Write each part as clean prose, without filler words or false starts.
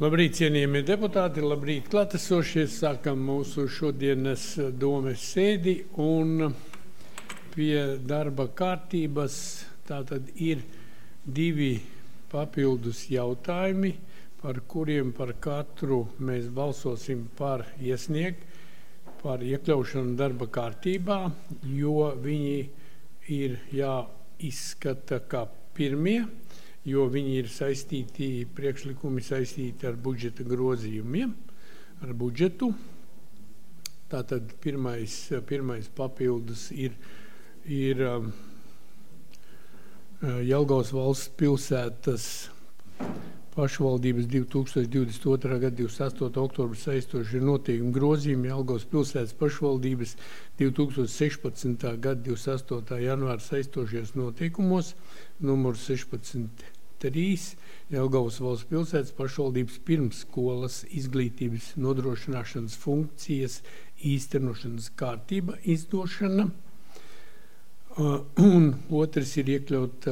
Labrīt, cienījamie deputāti, labrīt, klātesošie. Sākam mūsu šodienas domes sēdi un pie darba kārtības tātad ir 2 papildus jautājumi, par kuriem par katru mēs balsosim par iekļaušanu darba kārtībā, jo viņi ir jāizskata kā pirmie, jo viņi ir priekšlikumi saistīti ar budžeta grozījumiem, ar budžetu. Tātad pirmais papildus ir Jelgavas valsts pilsētas pašvaldības 2022. Gada 28. oktobra saistošie noteikumi grozījumi Jelgavas pilsētas pašvaldības 2016. Gada 28. janvāra saistošies noteikumos, numurs 16.3, Jelgavas valsts pilsētas pašvaldības pirmsskolas izglītības nodrošināšanas funkcijas īstenošanas kārtība izdošana. Un otrs ir iekļaut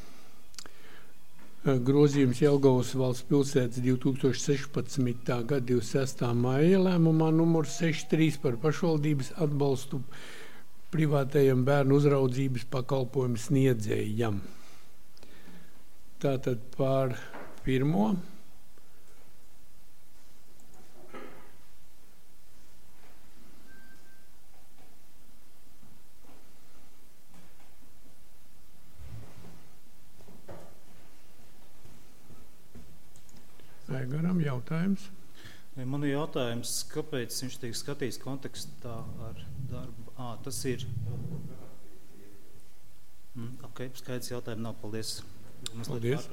grozījums Jelgavas valsts pilsētas 2016. Gada 26. Maija lēmumā numurs 63 par pašvaldības atbalstu privātajam bērnu uzraudzības pakalpojumu sniedzējam. Tātad par pirmo. Aigaram jautājums. Man ir jautājums, kāpēc viņš tiek skatīts kontekstā ar darbu? Tas ir... Ok, skaidrs jautājumu nav, paldies. Paldies.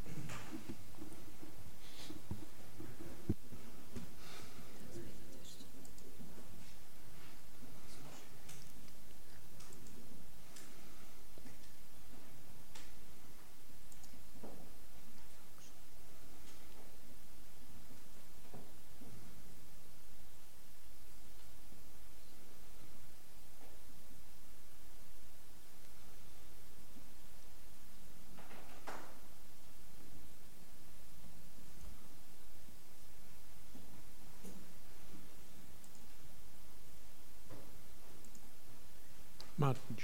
Mārtiņš.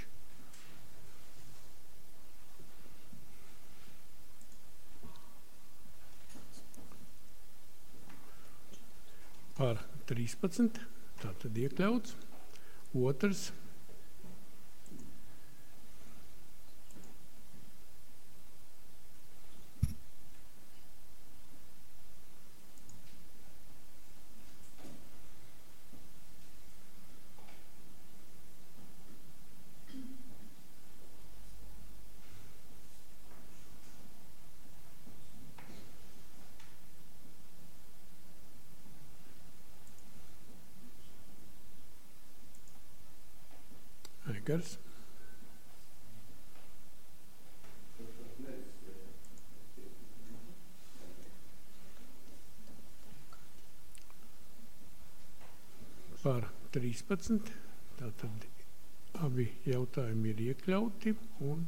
Par 13, tātad iekļauts. Otrs. Aigars. Par 13, tātad abi jautājumi ir iekļauti un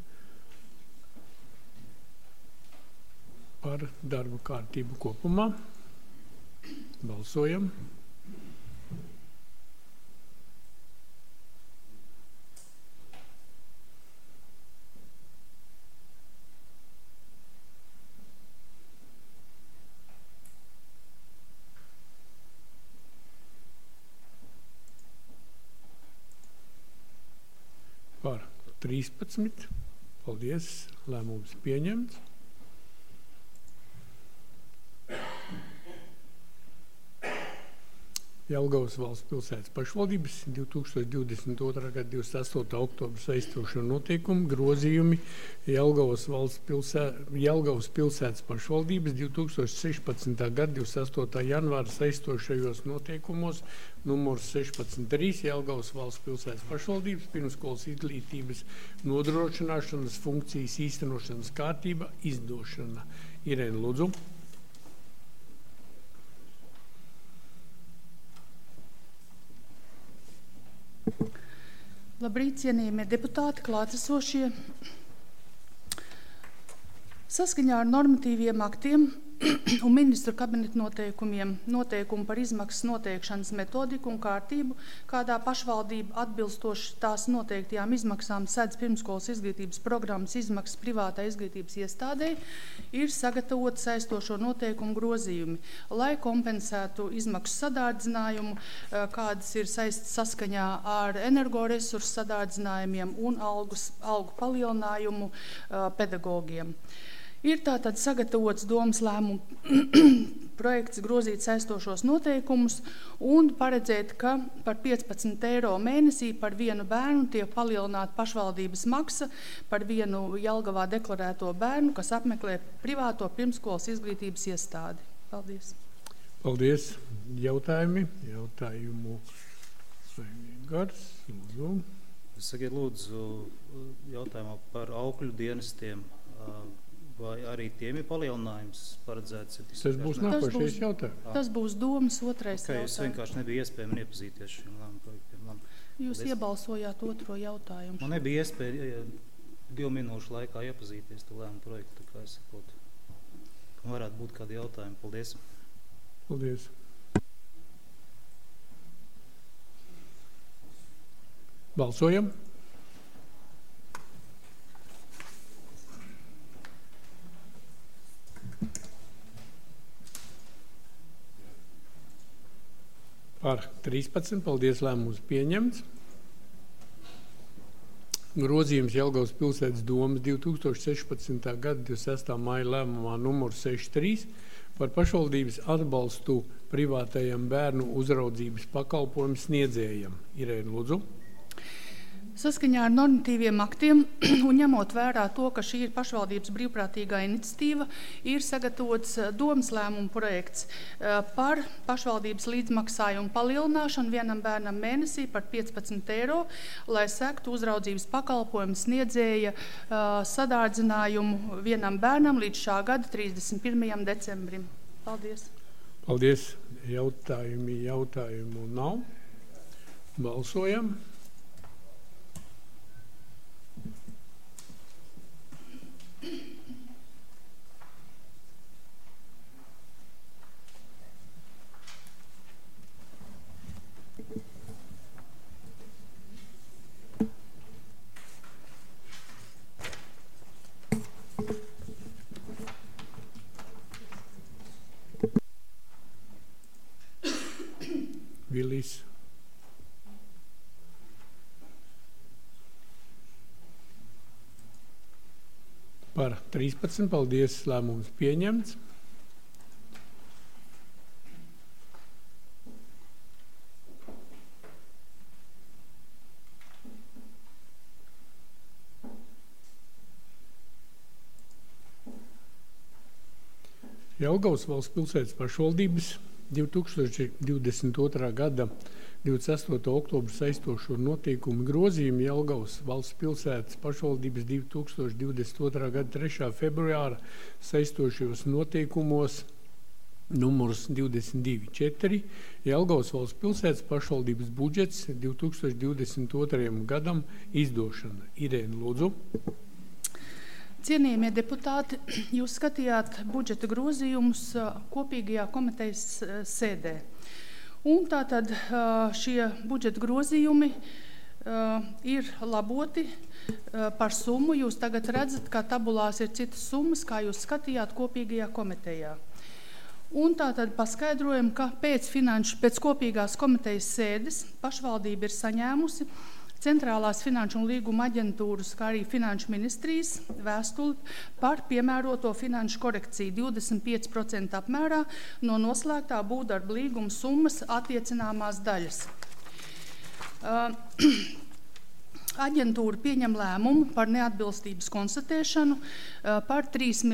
par darba kārtību kopumā balsojam. Par 13. Paldies. Lēmums pieņemts. Jelgavas valsts pilsētas pašvaldības 2022. Gada 28. oktobra saistošo noteikumu grozījumi Jelgavas pilsētas pašvaldības 2016. Gada 28. janvāra saistošajos noteikumos numurs 16.3 Jelgavas valsts pilsētas pašvaldības pirmskolas izglītības nodrošināšanas funkcijas īstenošanas kārtība izdošana. Irēna, lūdzu. Labrīt, cienījamie deputāti, klātesošie. Saskaņā ar normatīviem aktiem un ministru kabineta noteikumiem noteikumu par izmaksas noteikšanas metodiku un kārtību, kādā pašvaldība atbilstoši tās noteiktajām izmaksām sedz pirmskolas izglītības programmas izmaksas privātā izglītības iestādē, ir sagatavot saistošo noteikumu grozījumi, lai kompensētu izmaksu sadārdzinājumu, kādas ir saskaņā ar energoresursu sadārdzinājumiem un algu palielinājumu pedagogiem. Ir tātad sagatavots domas lēmumu projekts grozīt saistošos noteikumus un paredzēt, ka par 15 eiro mēnesī par vienu bērnu tiek palielināta pašvaldības maksa par vienu Jelgavā deklarēto bērnu, kas apmeklē privāto pirmskolas izglītības iestādi. Paldies. Paldies. Jautājumi? Jautājumu gars. Lūdzu. Sakiet, lūdzu, jautājumā par aukļu dienestiem. Vai arī tiem ir palielinājums paredzēts? Tas būs nākošais jautājums. Tas būs domas otrais jautājums. Es vienkārši nebija iespējami iepazīties šiem lēmumu projektiem. Jūs iebalsojāt otro jautājumu. Man nebija iespēja 2 minūšu laikā iepazīties to lēmumu projektu, tā kā es saprotu. Varētu būt kādi jautājumi. Paldies. Paldies. Balsojam. Par 13. Paldies, lēmums pieņemts. Grozījums Jelgavas pilsētas domas 2016. gada 26. maija lēmumā numur 63 par pašvaldības atbalstu privātajam bērnu uzraudzības pakalpojumu sniedzējam. Irēna, lūdzu. Saskaņā ar normatīviem aktiem un ņemot vērā to, ka šī ir pašvaldības brīvprātīgā iniciatīva, ir sagatavots domas lēmumu projekts par pašvaldības līdzmaksājumu palielināšanu vienam bērnam mēnesī par 15 eiro, lai sektu uzraudzības pakalpojumu sniedzēja sadārdzinājumu vienam bērnam līdz šā gada 31. decembrim. Paldies. Paldies. Jautājumu nav. Balsojam. Vilis. Par 13. Paldies, lēmums pieņemts. Jelgavas valsts pilsētas pašvaldības 2022. gada 28. oktobra saistošo noteikumu grozījumu Jelgavas valsts pilsētas pašvaldības 2022. gada 3. februāra saistošajos noteikumos numurs 22.4 Jelgavas valsts pilsētas pašvaldības budžets 2022. gadam izdošana. Irēna, lūdzu. Cienījamie deputāti, jūs skatījāt budžeta grozījumus kopīgajā komitejas sēdē. Un tātad šie budžeta grozījumi ir laboti par summu. Jūs tagad redzat, ka tabulās ir citas summas, kā jūs skatījāt kopīgajā komitejā. Un tātad paskaidrojam, ka pēc kopīgās komitejas sēdes pašvaldība ir saņēmusi Centrālās finanšu un līguma aģentūras, kā arī finanšu ministrijas vēstuli par piemēroto finanšu korekciju 25% apmērā no noslēgtā būvdarba līguma summas attiecināmās daļas. Aģentūra pieņem lēmumu par neatbilstības konstatēšanu par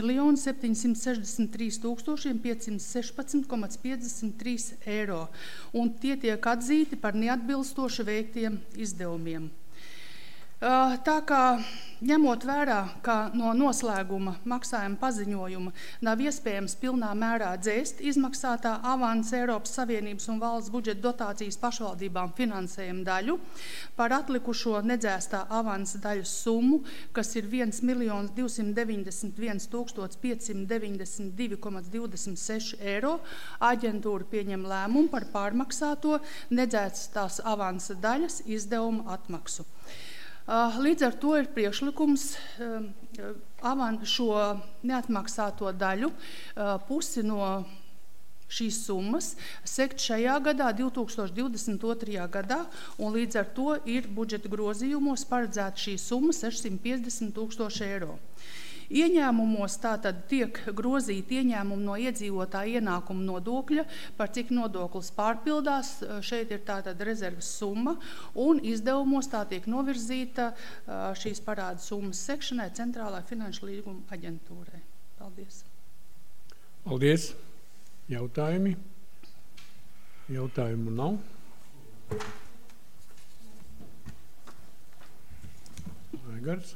3.763.516,53 eiro, un tie tiek atzīti par neatbilstoši veiktiem izdevumiem. Tā kā ņemot vērā, ka no noslēguma maksājuma paziņojuma nav iespējams pilnā mērā dzēst izmaksātā avansa Eiropas Savienības un valsts budžeta dotācijas pašvaldībām finansējuma daļu, par atlikušo nedzēstā avansa daļas summu, kas ir 1 291 592,26 eiro, aģentūra pieņem lēmumu par pārmaksāto nedzēstās avansa daļas izdevumu atmaksu. Līdz ar to ir priekšlikums šo neatmaksāto daļu pusi no šīs summas sekt šajā gadā, 2022. gadā, un līdz ar to ir budžeta grozījumos paredzēta šī summa 650 000 eiro. Ieņēmumos tātad tiek grozīti ieņēmumi no iedzīvotāja ienākuma nodokļa, par cik nodoklis pārpildās, šeit ir tātad rezerves summa, un izdevumos tā tiek novirzīta šīs parāda summas sekšanai Centrālai finanšu līguma aģentūrai. Paldies. Paldies. Jautājumi? Jautājumu nav. Aigars.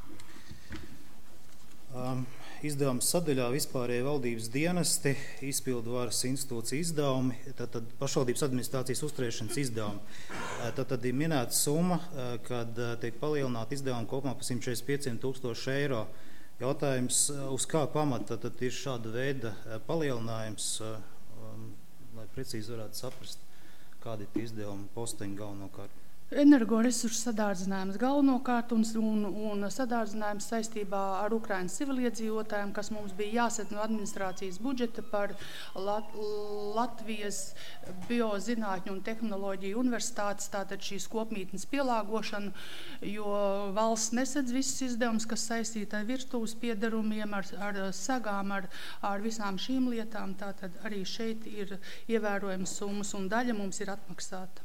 Izdevums sadaļā vispārējie valdības dienesti, izpildu varas institūcija izdevumi, tad pašvaldības administrācijas uzturēšanas izdevumi. Tad ir minēta summa, kad tiek palielināta izdevuma kopumā par 145 000 eiro. Jautājums, uz kā pamata tad ir šāda veida palielinājums, lai precīzi varētu saprast, kādi ir izdevumi posteņi galvenokārt. Energoresursu sadārdzinājums galvenokārt un sadārdzinājums saistībā ar Ukrainas civiliedzīvotājiem, kas mums bija jāset no administrācijas budžeta par Latvijas biozinātņu un tehnoloģiju universitātes, tātad šīs kopmītnes pielāgošanu, jo valsts nesedz visus izdevumus, kas saistīti ar virtuves piedarumiem, ar segām, ar visām šīm lietām, tātad arī šeit ir ievērojams summas un daļa mums ir atmaksāta.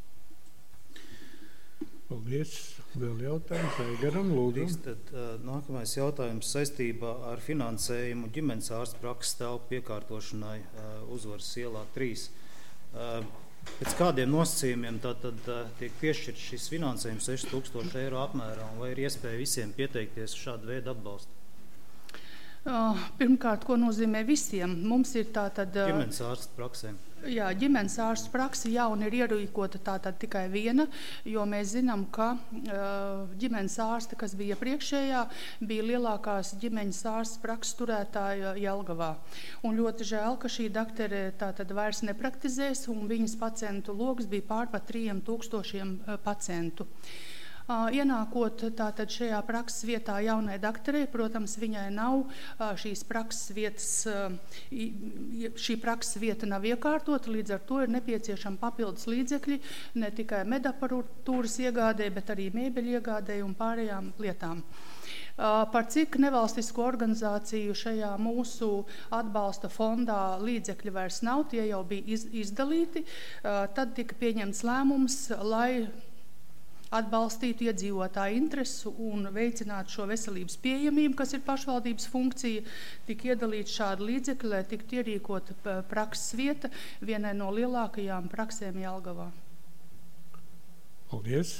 Paldies. Vēl jautājums Aigaram, lūdzu. Tad nākamais jautājums saistībā ar finansējumu ģimenes ārsta prakses telpu piekārtošanai Uzvaras ielā 3. Pēc kādiem nosacījumiem tad tiek piešķirts šis finansējums 6000 eiro apmērā, un vai ir iespēja visiem pieteikties šādu veidu atbalstu? Pirmkārt, ko nozīmē visiem? Mums ir tātad... Ģimenes ārsta praksēm. Jā, ģimenes ārsta praksa jauna ir ierīkota tātad tikai viena, jo mēs zinām, ka ģimenes ārsta, kas bija priekšējā, bija lielākās ģimenes ārsta prakses turētāja Jelgavā. Un ļoti žēl, ka šī daktere tātad vairs nepraktizēs, un viņas pacientu loks bija pār par 3000 pacientu. Ienākot tātad šajā prakses vietā jaunai dakterei, protams, viņai nav šīs prakses vietas, šī prakses vieta nav iekārtota, līdz ar to ir nepieciešama papildus līdzekļi ne tikai medaparatūras iegādē, bet arī mēbeļu iegādē un pārējām lietām. Par cik nevalstisko organizāciju šajā mūsu atbalsta fondā līdzekļi vairs nav, tie jau bija izdalīti, tad tika pieņemts lēmums, lai atbalstītu iedzīvotāju interesu un veicinātu šo veselības pieejamību, kas ir pašvaldības funkcija, tika iedalīta šāda līdzekļa, lai tiktu ierīkota prakses vieta vienai no lielākajām praksēm Jelgavā. Paldies.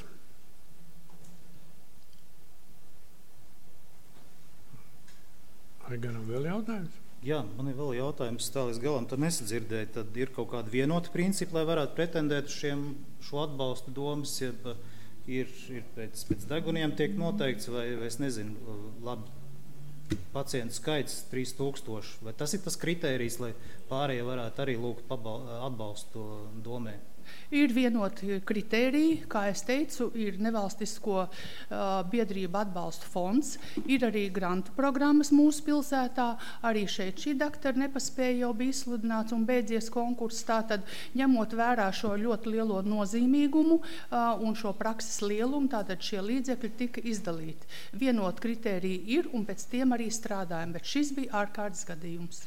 Aigaram vēl jautājums? Jā, man ir vēl jautājums, tā līdz galam tad nesadzirdēju, tad ir kaut kādi vienoti principi, lai varētu pretendēt šo atbalstu domas, ja ir pēc deguniem tiek noteikts, vai es nezinu, labi, pacientu skaits 3000, vai tas ir tas kritērijs, lai pārējie varētu arī lūgt atbalstu domē? Ir vienoti kritēriji, kā es teicu, ir nevalstisko biedrību atbalsta fonds, ir arī grantu programmas mūsu pilsētā, arī šeit šī daktara nepaspēja jau bija izsludināts un beidzies konkurss, tātad ņemot vērā šo ļoti lielo nozīmīgumu un šo prakses lielumu, tātad šie līdzekļi tika izdalīti. Vienot kritēriji ir un pēc tiem arī strādājam, bet šis bija ārkārtas gadījums.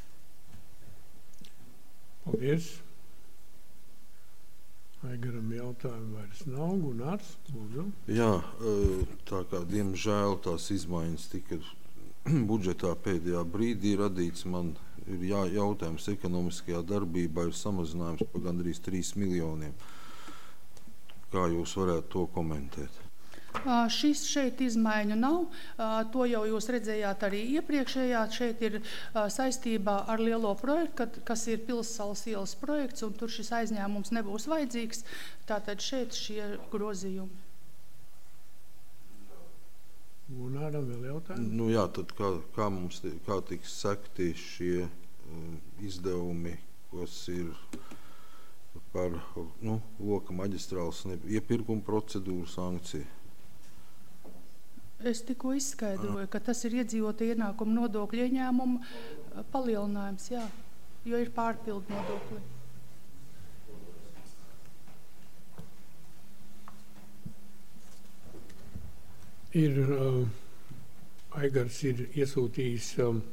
Paldies. Aigaram jautājumu vairs nav, Gunārs, lūdzu. Jā, tā kā diemžēl tās izmaiņas tika budžetā pēdējā brīdī radīts, man ir jautājums ekonomiskajā darbībā ir samazinājums par gandrīz 3 miljoniem. Kā jūs varētu to komentēt? Šeit izmaiņu nav. To jau jūs redzējāt arī iepriekšējā. Šeit ir saistībā ar lielo projektu, kas ir Pilssalas ielas projekts, un tur šis aizņēmums nebūs vajadzīgs. Tātad šeit šie grozījumi. Un āram vēl jautājumi? Nu jā, tad kā tiks sekti šie izdevumi, kas ir par loka maģistrāles iepirkuma procedūru sankciju? Es tikko izskaidroju, ka tas ir iedzīvotāju ienākumu nodokļu ieņēmumu palielinājums, jā, jo ir pārpildu nodokļi. Aigars ir iesūtījis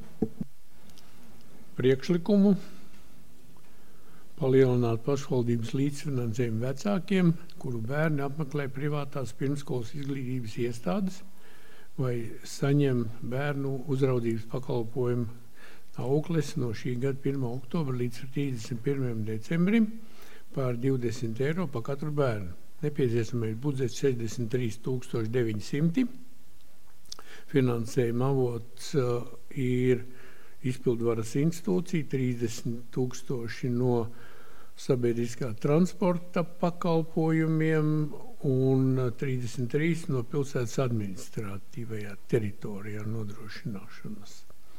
priekšlikumu palielināt pašvaldības līdzfinansējumu vecākiem, kuru bērni apmeklē privātās pirmskolas izglītības iestādes vai saņem bērnu uzraudzības pakalpojumu aukles no šī gada 1. oktobra līdz 31. decembrim par 20 eiro par katru bērnu. Nepieciešamais budžets 63 900. Finansējuma avots ir izpildvaras institūcija, 30 000 no sabiedriskā transporta pakalpojumiem un 33 no pilsētas administratīvajā teritorijā nodrošināšanas.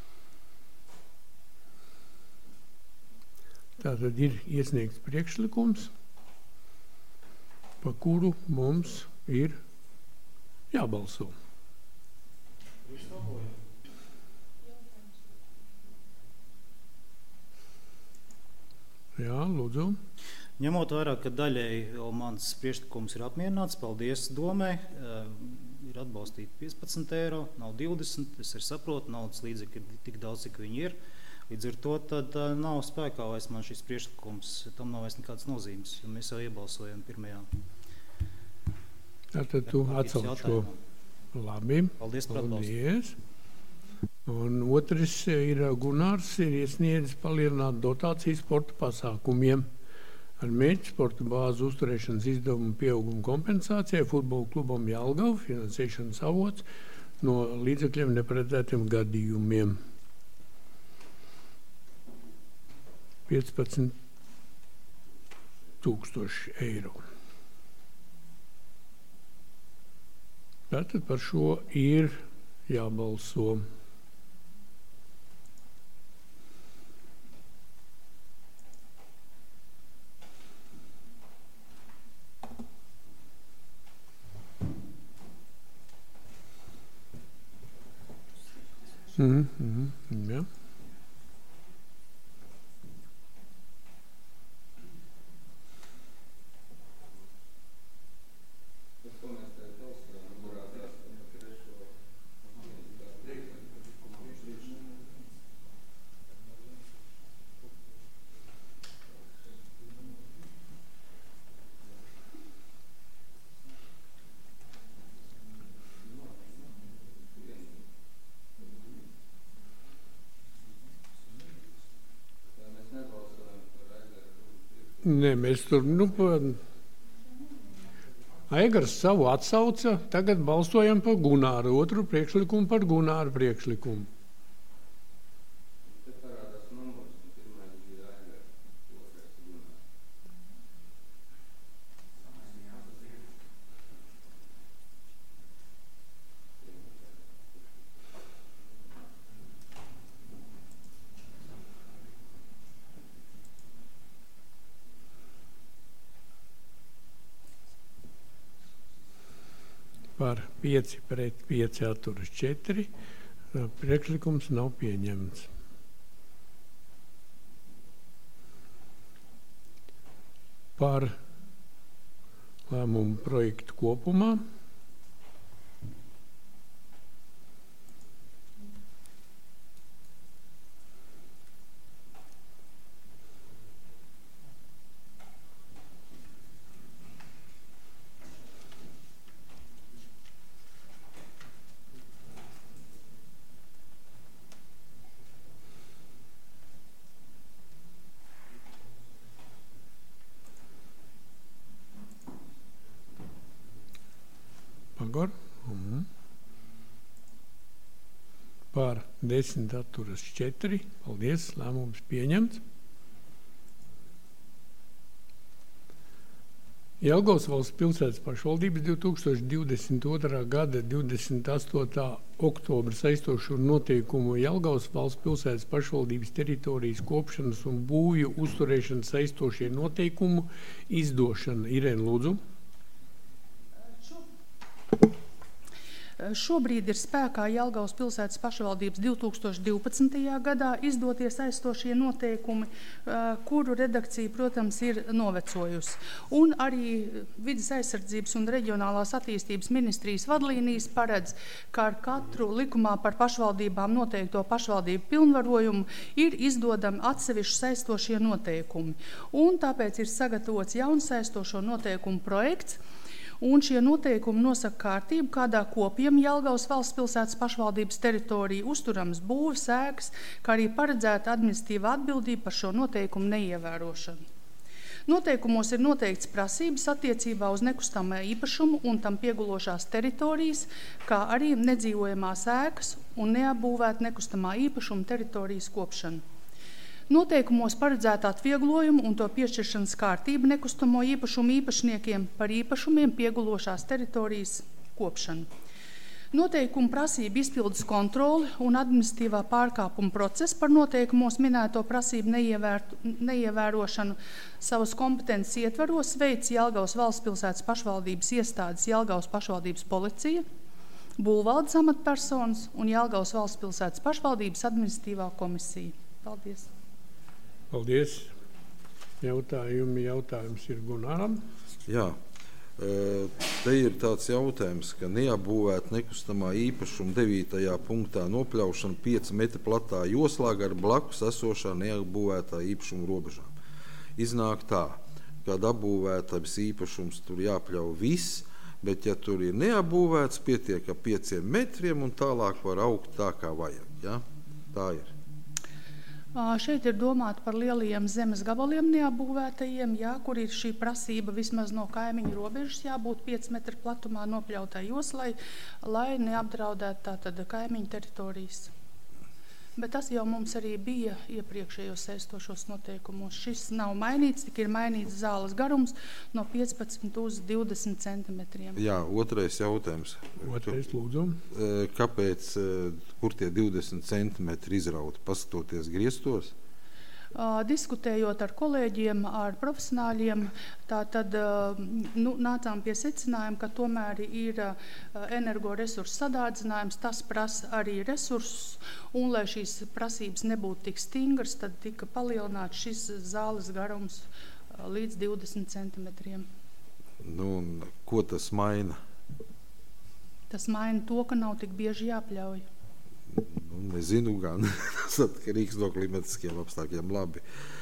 Tātad ir iesniegts priekšlikums, par kuru mums ir jābalso. Jā, lūdzu. Ņemot vērā, ka daļēji mans priekšlikums ir apmierināts, paldies domai, ir atbalstīti 15 eiro, nav 20, es arī saprotu, naudas līdzekļi ir tik daudz, cik viņi ir. Līdz ar to tad nav spēkā vairs man šis priekšlikums, tam nav vairs nekādas nozīmes, jo mēs jau iebalsojam pirmajā. Tātad tu atsauc šo. Labi. Paldies par atbalstu. Un otrs ir Gunārs, ir iesniedzis palielināt dotāciju sporta pasākumiem ar mērķi sporta bāzu uzturēšanas izdevumu pieaugumu kompensācijai futbola klubam Jelgava, finansēšanas avots no līdzekļiem neparedzētiem gadījumiem. 15 000 eiro. Tātad par šo ir jābalso. Ja. Nē, mēs tur, Aigars savu atsauca, tagad balsojam par Gunāru, otru priekšlikumu par Gunāru priekšlikumu. Par 5 pret 5 atturas 4. Priekšlikums nav pieņemts. Par lēmumu projektu kopumā. Agor. Par 10 atturas 4. Paldies, lēmums pieņemts. Jelgavas valsts pilsētas pašvaldības 2022. gada 28. oktobra saistošo noteikumu Jelgavas valsts pilsētas pašvaldības teritorijas kopšanas un būvju uzturēšanas saistošie noteikumu izdošana. Irēna, lūdzu. Šobrīd ir spēkā Jelgavas pilsētas pašvaldības 2012. gadā izdotie saistošie noteikumi, kuru redakcija, protams, ir novecojusi. Un arī Vides aizsardzības un reģionālās attīstības ministrijas vadlīnijas paredz, ka ar katru likumā par pašvaldībām noteikto pašvaldību pilnvarojumu ir izdodami atsevišķi saistošie noteikumi. Un tāpēc ir sagatavots jauns saistošo noteikumu projekts, un šie noteikumi nosaka kārtību, kādā kopjam Jelgavas valsts pilsētas pašvaldības teritorija uzturams būves ēkas, kā arī paredzēta administratīva atbildība par šo noteikumu neievērošanu. Noteikumos ir noteikts prasības attiecībā uz nekustamā īpašumu un tam piegulošās teritorijas, kā arī nedzīvojamās ēkas un neapbūvēt nekustamā īpašuma teritorijas kopšanu. Noteikumos paredzēta atvieglojumu un to piešķiršanas kārtība nekustamo īpašumu īpašniekiem par īpašumiem piegulošās teritorijas kopšanu. Noteikumu prasību izpildes kontroli un administratīvā pārkāpuma process par noteikumos minēto prasību neievērošanu savas kompetences ietvaros veic Jelgavas valsts pilsētas pašvaldības iestādes Jelgavas pašvaldības policija, būvvaldes amatpersonas un Jelgavas valsts pilsētas pašvaldības administratīvā komisija. Paldies! Paldies. Jautājums ir Gunaram. Jā, te ir tāds jautājums, ka neapbūvēt nekustamā īpašuma 9. punktā nopļaušana 5 metru platā joslā gar blakus esošā neapbūvētā īpašuma robežām. Iznāk tā, kad apbūvētais īpašums tur jāpļauj viss, bet ja tur ir neapbūvēts, pietiek ar 5 metriem un tālāk var augt tā, kā vajag. Ja? Tā ir. Šeit ir domāta par lielajiem zemes gabaliem neapbūvētajiem, kur ir šī prasība vismaz no kaimiņu robežas jābūt 5 metru platumā nopļautai joslai, lai neapdraudētu tātad kaimiņu teritorijas. Bet tas jau mums arī bija iepriekšējos saistošos noteikumos. Šis nav mainīts, tik ir mainīts zāles garums no 15 uz 20 centimetriem. Jā, otrais jautājums. Lūdzu. Kāpēc, kur tie 20 centimetri izrauti, paskatoties griestos? Diskutējot ar kolēģiem, ar profesionāļiem, tātad nācām pie secinājuma, ka tomēr ir energoresursu sadārdzinājums, tas prasa arī resursus, un lai šīs prasības nebūtu tik stingras, tad tika palielināts šis zāles garums līdz 20 centimetriem. Ko tas maina? Tas maina to, ka nav tik bieži jāpļauj. Nezinu gan, tas atkarīgs no klimatiskiem apstākļiem. Labi.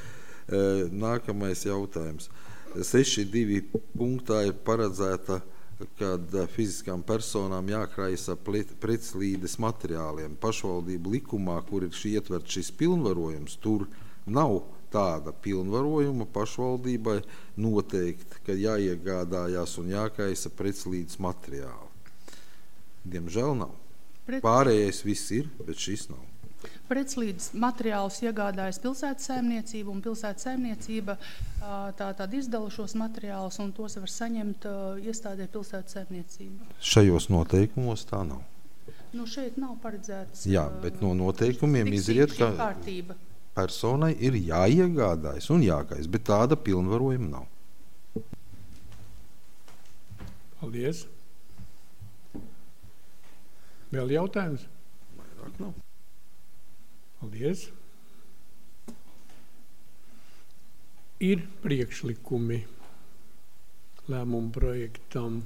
Nākamais jautājums. 6.2. punktā ir paredzēta, kad fiziskām personām jākrājas ar pretslīdes materiāliem. Pašvaldību likumā, kur ir ietverts šis pilnvarojums, tur nav tāda pilnvarojuma pašvaldībai noteikt, ka jāiegādājās un jākrājas ar pretslīdes materiālu. Diemžēl nav. Pārējais viss ir, bet šis nav. Pretslīdes materiālus iegādājas pilsētas saimniecība, un pilsētas saimniecība tātad izdala šos materiālus, un tos var saņemt iestādē pilsētas saimniecība. Šajos noteikumos tā nav. Šeit nav paredzēts. Jā, bet no noteikumiem izriet, ka kārtība. Personai ir jāiegādājas un jākais, bet tāda pilnvarojuma nav. Paldies. Vēl jautājums? Vairāk nav. Paldies. Ir priekšlikumi lēmumu projektam.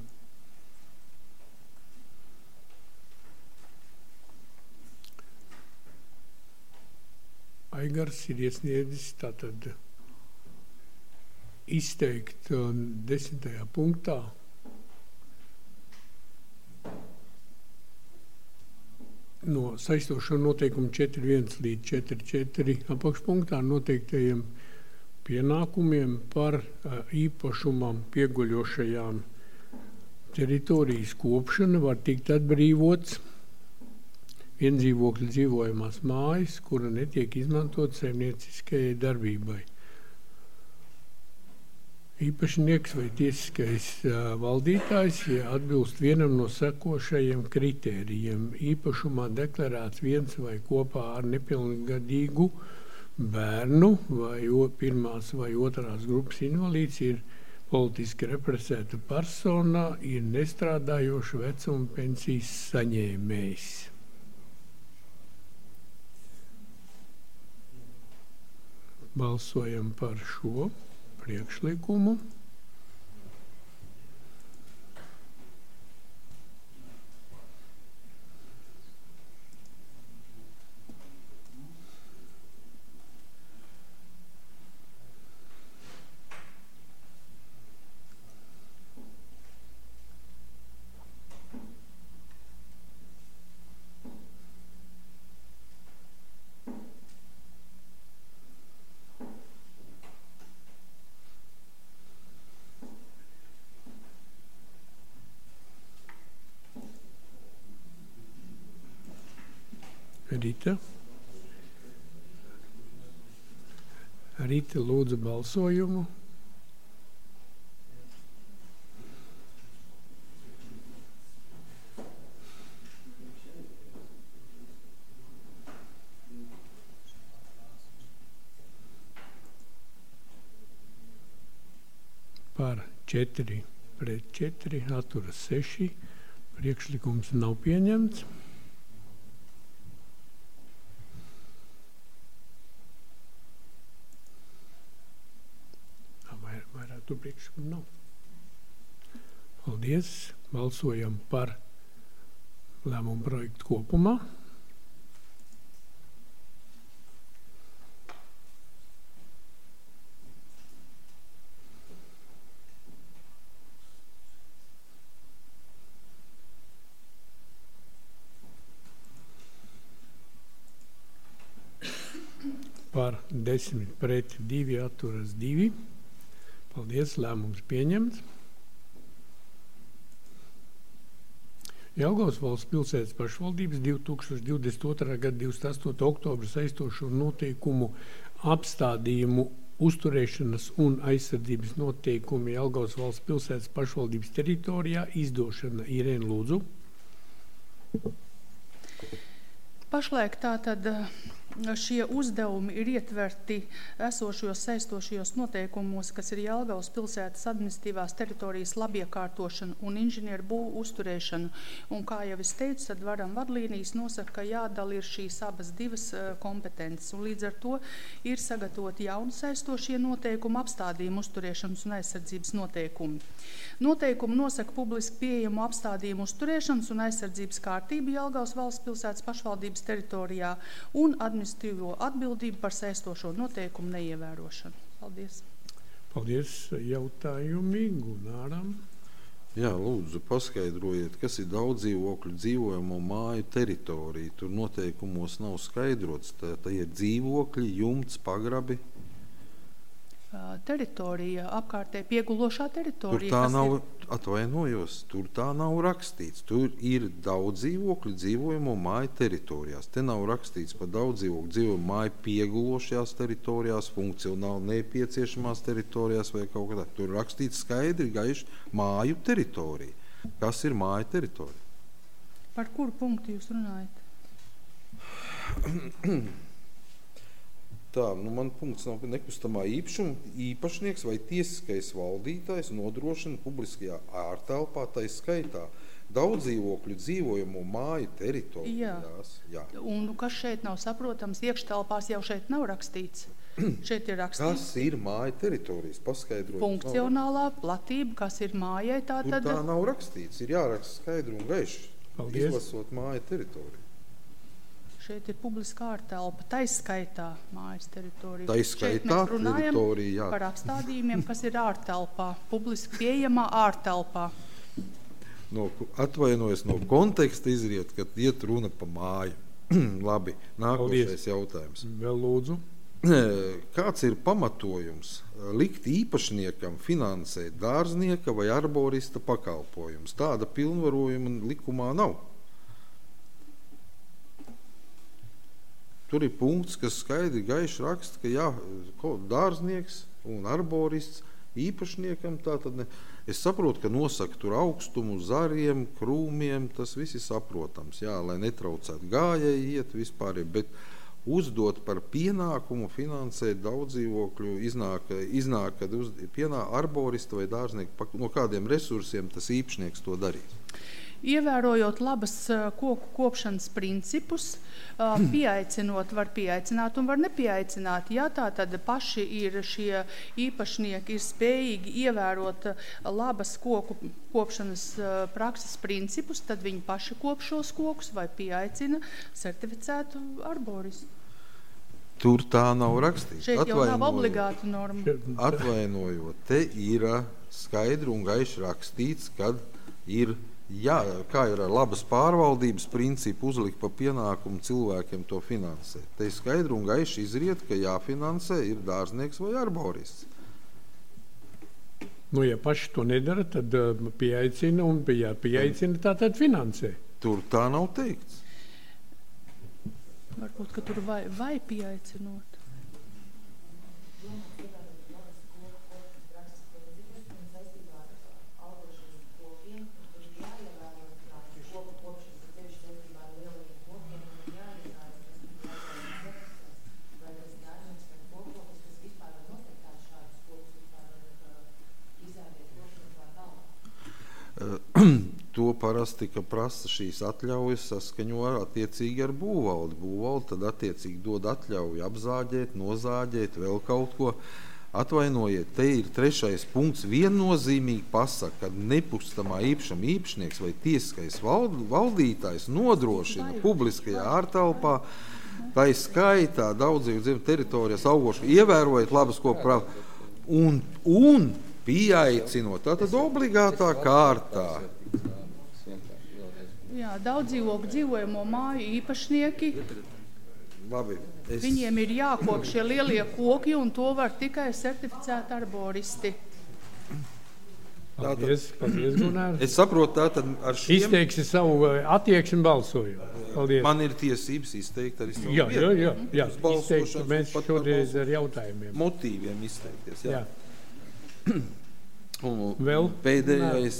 Aigars ir iesniedzis tātad izteikt 10. punktā no saistošo noteikumu 4.1 līdz 4.4 apakšpunktā noteiktajiem pienākumiem par īpašumam pieguļošajām teritorijas kopšana var tikt atbrīvots viendzīvokļu dzīvojamās mājas, kura netiek izmantot saimnieciskajai darbībai. Īpašnieks vai tiesiskais valdītājs, ja atbilst vienam no sekošajiem kritērijiem, īpašumā deklarēts viens vai kopā ar nepilngadīgu bērnu vai pirmās vai otrās grupas invalīds, ir politiski represēta persona, ir nestrādājoša vecuma pensijas saņēmējs. Balsojam par šo priekšlikumu. Rita lūdzu balsojumu. Par 4 pret 4, atturas 6. Priekšlikums nav pieņemts. Tu priekšlikumu nav. Paldies. Balsojam par lēmumu projektu kopumā. Par 10 pret 2, atturas 2. Paldies, lēmums pieņemts. Jelgavas valsts pilsētas pašvaldības 2022. gada 28. oktobra saistošo noteikumu apstādījumu uzturēšanas un aizsardzības noteikumi Jelgavas valsts pilsētas pašvaldības teritorijā izdošana. Irēna, lūdzu. Pašlaik tātad šie uzdevumi ir ietverti esošajos saistošajos noteikumos, kas ir Jelgavas pilsētas administratīvās teritorijas labiekārtošana un inženieru būvu uzturēšana. Un kā jau es teicu, tad varam vadlīnijas nosaka, ka jādala ir šīs abas divas kompetences. Un līdz ar to ir sagatavoti jauni saistošie noteikumi, apstādījumu uzturēšanas un aizsardzības noteikumi. Noteikumi nosaka publiski pieejamu apstādījumu uzturēšanas un aizsardzības kārtību Jelgavas valsts pilsētas pašvaldības teritorijā un administratīvo atbildību par saistošo noteikumu neievērošanu. Paldies. Paldies. Jautājumi Gunāram. Jā, lūdzu, paskaidrojiet, kas ir daudzdzīvokļu dzīvojamo māju teritorija. Tur noteikumos nav skaidrots. Tā ir dzīvokļi, jumts, pagrabi. Teritorija, apkārtē piegulošā teritorija. Tur tā nav, atvainojos, tur tā nav rakstīts. Tur ir daudz dzīvokļu dzīvojamo māju teritorijās. Te nav rakstīts par daudz dzīvokļu dzīvojamo māju piegulošajās teritorijās, funkcionāli nepieciešamās teritorijās vai kaut kā. Tur rakstīts skaidri, gaiši māju teritorija. Kas ir māju teritorija? Par kuru punktu jūs runājat? Tā, man punkts nav nekustamā īpašuma. Īpašnieks vai tiesiskais valdītājs nodrošina publiskajā ārtelpā, tai skaitā daudzdzīvokļu dzīvojamo māju teritorijās. Jā. Un kas šeit nav saprotams, iekštelpās jau šeit nav rakstīts. Šeit ir rakstīts. Kas ir māju teritorijas? Paskaidrot. Funkcionālā platība, kas ir mājai, tātad. Tur tā nav rakstīts. Ir jāraksta skaidru un gaiši. Paldies. Izlasot māju teritoriju. Šeit ir publiska ārtelpa, taiskaitā mājas teritorija. Taiskaitā teritorija, jā. Par apstādījumiem, kas ir ārtelpā, publiski pieejamā ārtelpā. Atvainojos no konteksta izriet, kad iet runa pa māju. Labi, nākošais jautājums. Vēl lūdzu. kāds ir pamatojums likt īpašniekam finansēt dārznieka vai arborista pakalpojumus? Tāda pilnvarojuma likumā nav. Tur ir punkts, kas skaidri gaiši raksta, ka dārznieks un arborists īpašniekam tātad ne. Es saprotu, ka nosaka tur augstumu, zariem, krūmiem, tas viss ir saprotams, lai netraucētu gājēji iet vispār, bet uzdot par pienākumu finansēt daudz dzīvokļu iznāk, kad arborista vai dārznieka, no kādiem resursiem tas īpašnieks to darīs. Ievērojot labas koku kopšanas principus, pieaicinot var pieaicināt un var nepieaicināt. Ja tā tad paši ir šie īpašnieki ir spējīgi ievērot labas koku kopšanas prakses principus, tad viņi paši kop šos kokus vai pieaicina certificētu arboristu. Tur tā nav rakstīts. Šeit jau nav obligāta norma. Atvainojot, te ir skaidri un gaiši rakstīts, kad ir kā ir ar labas pārvaldības principu uzlikt pa pienākumu cilvēkiem to finansēt. Te skaidri un gaiši izriet, ka jāfinansē ir dārznieks vai arborists. Ja paši to nedara, tad pieaicina un pieaicina, tātad finansē. Tur tā nav teikts. Varbūt, ka tur vai pieaicinot. To parasti, ka prasa šīs atļaujas saskaņo attiecīgi ar būvvaldi. Būvvaldi tad attiecīgi dod atļauju apzāģēt, nozāģēt, vēl kaut ko. Atvainojiet, te ir 3. punkts, viennozīmīgi pasaka, ka nekustamā īpašuma īpašnieks vai tiesiskais valdītājs nodrošina publiskajā ārtelpā, tā ir skaitā daudzību teritorijas augošu, ievērojot labas kopu un pieaicinot, tātad obligātā kārtā. Jā, daudz dzīvokļu dzīvojamo māju īpašnieki, Labi, viņiem ir jākop šie lielie koki, un to var tikai certificēti arboristi. Paldies, Gunār. Es saprotu, tātad ar šiem... Izteiksi savu attieksmi balsojumu. Paldies. Man ir tiesības izteikt arī savu Jā, izteiktu mēs šodien ar jautājumiem. Motīviem izteikties, jā. Vēl? Pēdējais,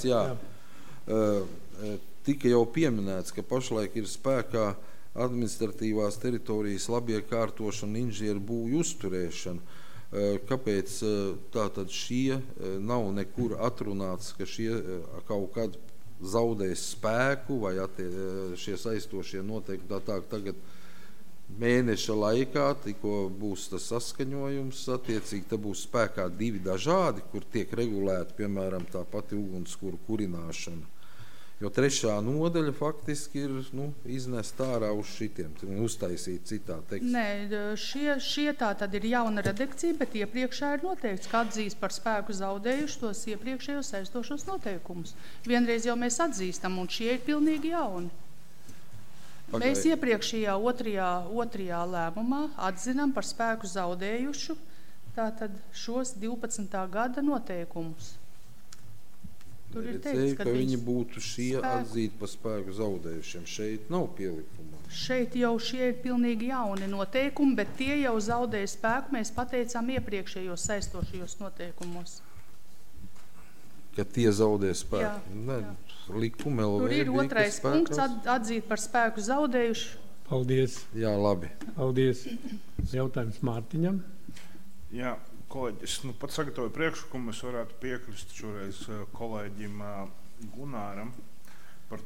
tika jau pieminēts, ka pašlaik ir spēkā administratīvās teritorijas labiekārtošana, inženieru būvju uzturēšana. Kāpēc tātad šie nav nekur atrunāts, ka šie kaut kad zaudēs spēku vai šie saistošie noteikti tagad mēneša laikā, tikko būs tas saskaņojums, attiecīgi te būs spēkā 2 dažādi, kur tiek regulēti, piemēram, tā pati ugunskura kurināšana. Jo 3. nodaļa faktiski ir iznest ārā uz šitiem un uztaisīt citā tekstā. Nē, šie tā tad ir jauna redakcija, bet iepriekšā ir noteikts, ka atzīst par spēku zaudējuši tos iepriekšējos saistošos noteikumus. Vienreiz jau mēs atzīstam, un šie ir pilnīgi jauni. Mēs iepriekšējā otrajā lēmumā atzinām par spēku zaudējušu tātad šos 12. gada noteikumus. Tur ir teikts, ka viņi būtu šie atzīti par spēku zaudējušiem. Šeit nav pielikumā. Šeit jau šie ir pilnīgi jauni noteikumi, bet tie jau zaudēja spēku, mēs pateicām iepriekšējos saistošajos noteikumos. Ka tie zaudē spēku? Jā. Likumi LV. Tur ir 2. punkts atzīt par spēku zaudējuši. Paldies. Jā, labi. Paldies. Jautājums Mārtiņam. Jā, kolēģi, es pat sagatavoju priekšlikumu, es varētu piekrist šoreiz kolēģim Gunāram par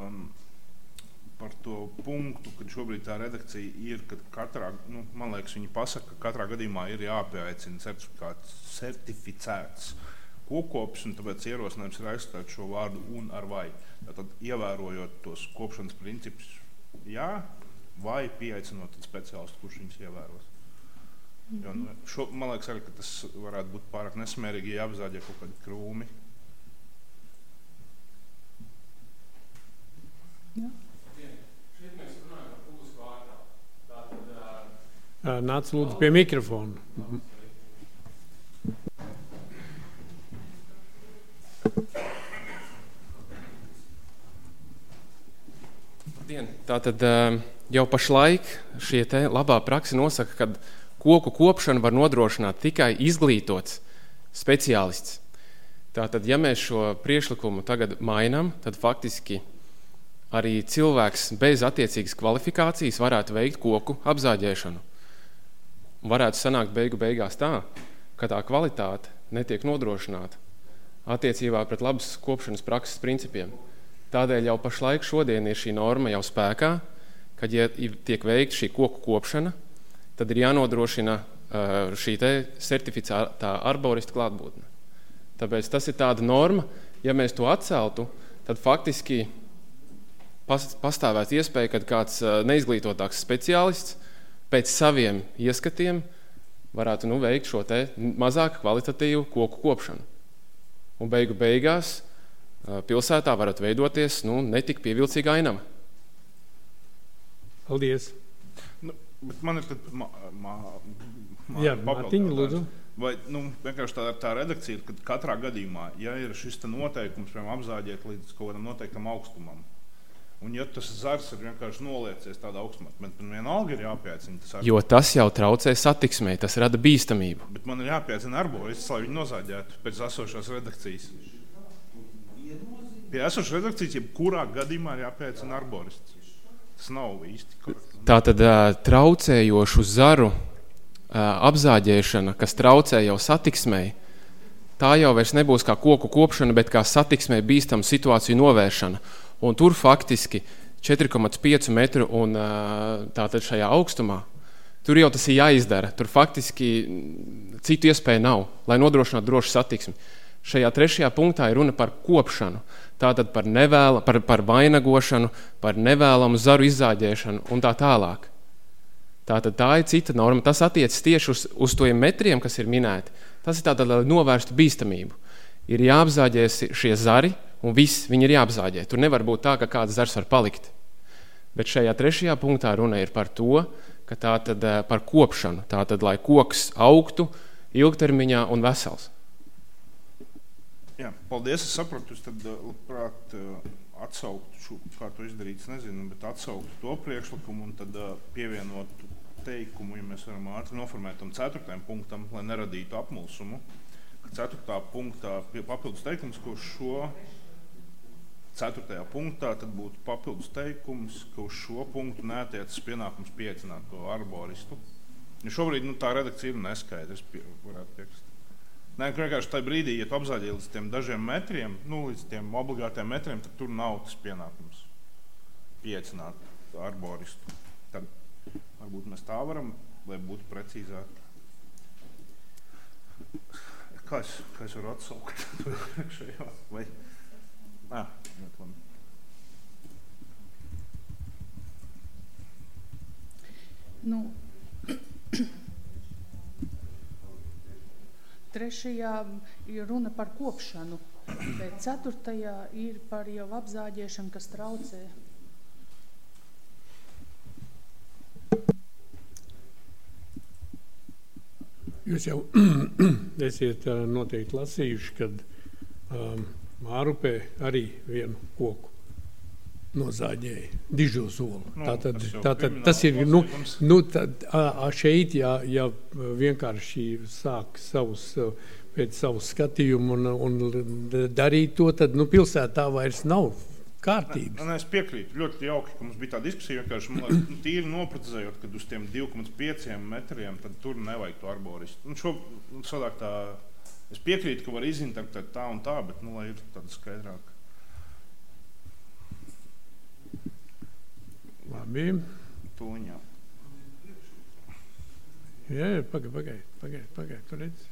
to punktu, kad šobrīd tā redakcija ir, kad katrā, man liekas, viņi pasaka, ka katrā gadījumā ir jāpieaicina certificēts kokops, un tāpēc ierosinājums ir aizstāt šo vārdu un ar vai. Tātad, ievērojot tos kopšanas principus, jā, vai pieaicinot tad speciālistu, kurš viņus ievēros. Jo, man liekas arī, ka tas varētu būt pārāk nesmērīgi, ja apzāģē kaut kādi krūmi. Jā. Šeit mēs runājam par publisku ārtelpu. Tātad Nāc lūdzu pie mikrofona. Tātad jau pašlaik šie te labā praksa nosaka, ka koku kopšanu var nodrošināt tikai izglītots speciālists. Tātad, ja mēs šo priekšlikumu tagad mainām, tad faktiski arī cilvēks bez attiecīgas kvalifikācijas varētu veikt koku apzāģēšanu. Varētu sanākt beigās tā, ka tā kvalitāte netiek nodrošināta attiecībā pret labas kopšanas prakses principiem. Tādēļ jau pašlaik šodien ir šī norma jau spēkā, kad, ja tiek veikta šī koku kopšana, tad ir jānodrošina šī te certificētā arborista klātbūtne. Tāpēc tas ir tāda norma, ja mēs to atceltu, tad faktiski pastāvētu iespēja, kad kāds neizglītotāks speciālists pēc saviem ieskatiem varētu veikt šo te mazāk kvalitatīvu koku kopšanu. Un beigās pilsētā varat veidoties netik pievilcīga ainava. Paldies. Bet man ir tad Mārtiņ, lūdzu. Vai vienkārši tā redakcija ir, kad katrā gadījumā, ja ir šis noteikums, piemēram, apzāģēt līdz kaut kādam noteiktam augstumam, un ja tas zars ir vienkārši noliecies tādā augstumā, bet man vienalga ir jāpieaicina tas arborists. Jo tas jau traucē satiksmei, tas rada bīstamību. Bet man ir jāpieaicina arborists, lai viņi nozāģētu pēc esošās redakcijas. Pie esošās redakcijas, jebkurā gadījumā ir jāpieaicina arborists. Tas nav īsti. Tātad traucējošu zaru apzāģēšana, kas traucē jau satiksmei, tā jau vairs nebūs kā koku kopšana, bet kā satiksmei bīstamu situāciju novēršana. Un tur faktiski 4,5 metru un tātad šajā augstumā, tur jau tas ir jāizdara. Tur faktiski citu iespēju nav, lai nodrošinātu drošu satiksmi. Šajā 3. punktā ir runa par kopšanu, tātad par vainagošanu, par nevēlamu zaru izzāģēšanu un tā tālāk. Tātad tā ir cita norma. Tas attiecas tieši uz tiem metriem, kas ir minēti. Tas ir tātad, lai novērstu bīstamību. Ir jāapzāģē šie zari, un viss viņi ir jāapzāģē. Tur nevar būt tā, ka kāds zars var palikt. Bet šajā 3. punktā runa ir par to, ka tātad par kopšanu. Tātad, lai koks augtu ilgtermiņā un vesels. Jā, paldies, es sapratu, es tad labprāt atsauktu, kā to izdarīt, es nezinu, bet atsauktu to priekšlikumu un tad pievienotu teikumu, ja mēs varam ātri noformēt tam 4. punktam, lai neradītu apmulsumu. 4. punktā papildus teikums, ka uz šo 4. punktā tad būtu papildus teikums, ka uz šo punktu neatiecas pienākums pieaicināt to arboristu. Ja šobrīd tā redakcija ir neskaidra, es varētu piekst. Nē, vienkārši tajā brīdī, ja tu apzāģē līdz tiem dažiem metriem, līdz tiem obligātiem metriem, tad tur nav tas pienākums pieaicināt arboristu. Tad varbūt mēs tā varam, lai būtu precīzāk. Kā es varu atsaukt? Vai? Trešajā ir runa par kopšanu, bet 4. ir par jau apzāģēšanu, kas traucē. Jūs jau esiet noteikti lasījuši, kad Mārupē arī vienu koku nozāģēja, dižozolu. Tātad tas ir, šeit, ja vienkārši sāk pēc savu skatījumu un darīt to, tad pilsētā vairs nav kārtības. Es piekrītu. Ļoti jauki, ka mums bija tā diskusija, vienkārši tīri noprecizējot, kad uz tiem 2,5 metriem, tad tur nevajag to arboristu. Sadāk tā, es piekrītu, ka var izinterpretēt tā un tā, bet lai ir tāda skaidrāka. Labi. Tūņā. Jā, pagaid, tu redzi.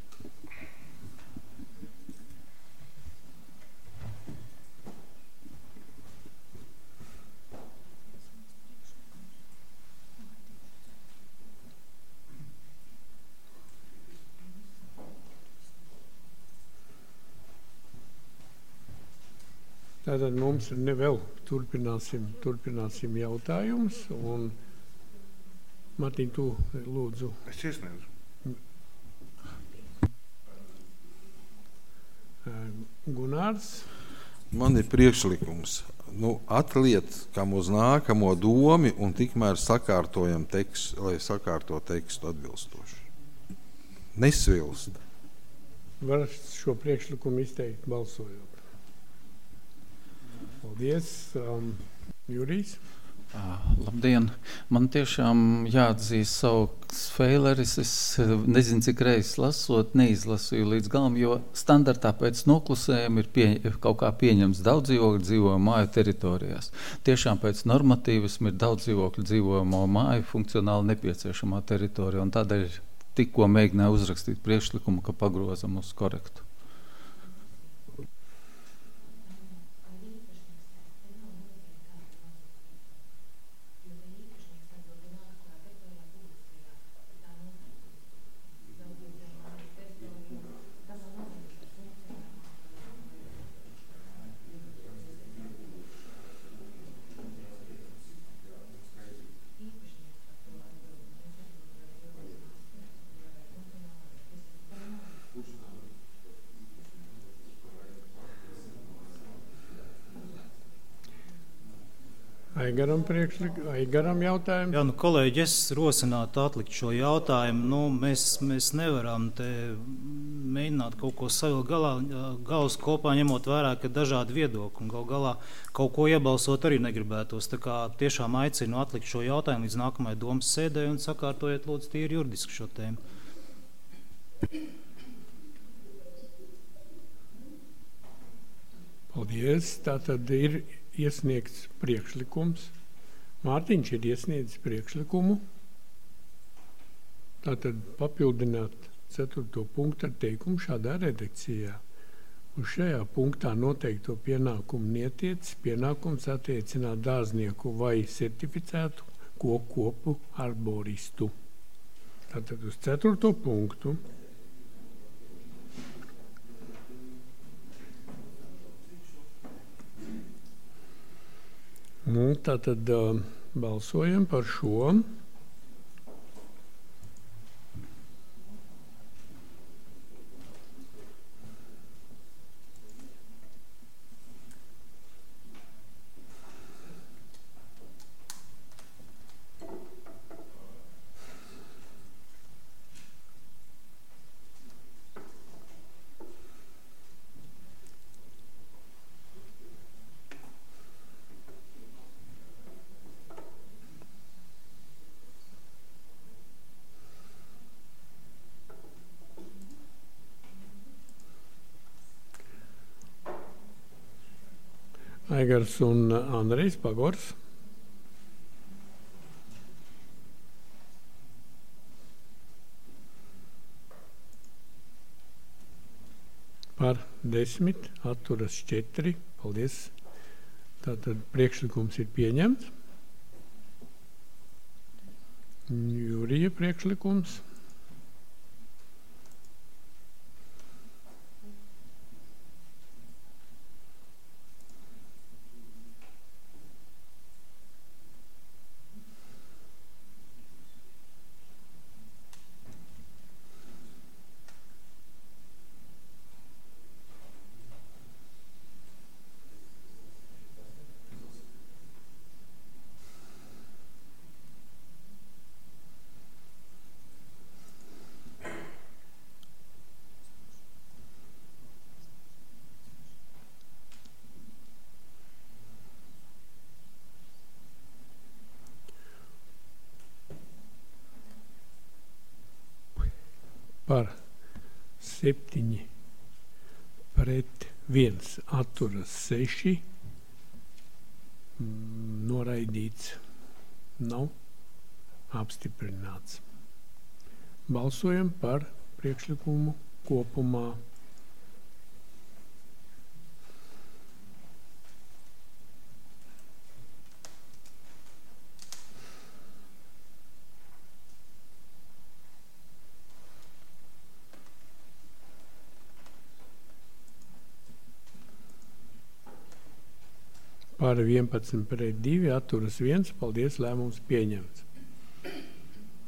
Tātad mums vēl turpināsim jautājumus. Un Martīn, tu lūdzu. Es iesniedzu. Gunārs. Man ir priekšlikums. Atliet kam uz nākamo domi un tikmēr sakārtojam tekstu, lai sakārto tekstu atbilstoši. Nesvilst. Var šo priekšlikumu izteikt balsojot. Paldies. Jurijs. Labdien! Man tiešām jāatzīst savs feileris. Es nezinu, cik reizes lasot, neizlasīju līdz galam, jo standartā pēc noklusējuma ir kaut kā pieņemts daudz dzīvokļu dzīvojumu māju teritorijās. Tiešām pēc normatīvismu ir daudz dzīvokļu dzīvojumu māju funkcionāli nepieciešamā teritorija, un tādēļ tikko mēģināju uzrakstīt priekšlikumu, ka pagrozam uz korektu. Aigaram jautājumu. Jā, kolēģi, es rosinātu atlikt šo jautājumu. Mēs nevaram te mēģināt kaut ko savilkt galus kopā, ņemot vērā, ka dažādi viedokļi, un galā kaut ko iebalsot arī negribētos. Tā kā tiešām aicinu atlikt šo jautājumu līdz nākamajai domas sēdē un sakārtojiet lūdzu tīri juridiski šo tēmu. Paldies. Tātad ir iesniegts priekšlikums. Mārtiņš ir iesniedzis priekšlikumu. Tātad papildināt 4. punktu ar teikumu šādā redakcijā. Uz šajā punktā noteikto pienākumu netiec pienākums attiecināt dārznieku vai certificētu koku arboristu. Tātad uz 4. punktu. Tātad balsojam par šo. Aigars un Andrejs Pagors. Par 10, atturas 4. Paldies. Tātad priekšlikums ir pieņemts. Jurija priekšlikums. Par 7 pret 1 atturas 6. Noraidīts nav apstiprināts. Balsojam par priekšlikumu kopumā. Par 11 pret 2 atturas 1. Paldies, lēmums pieņemts.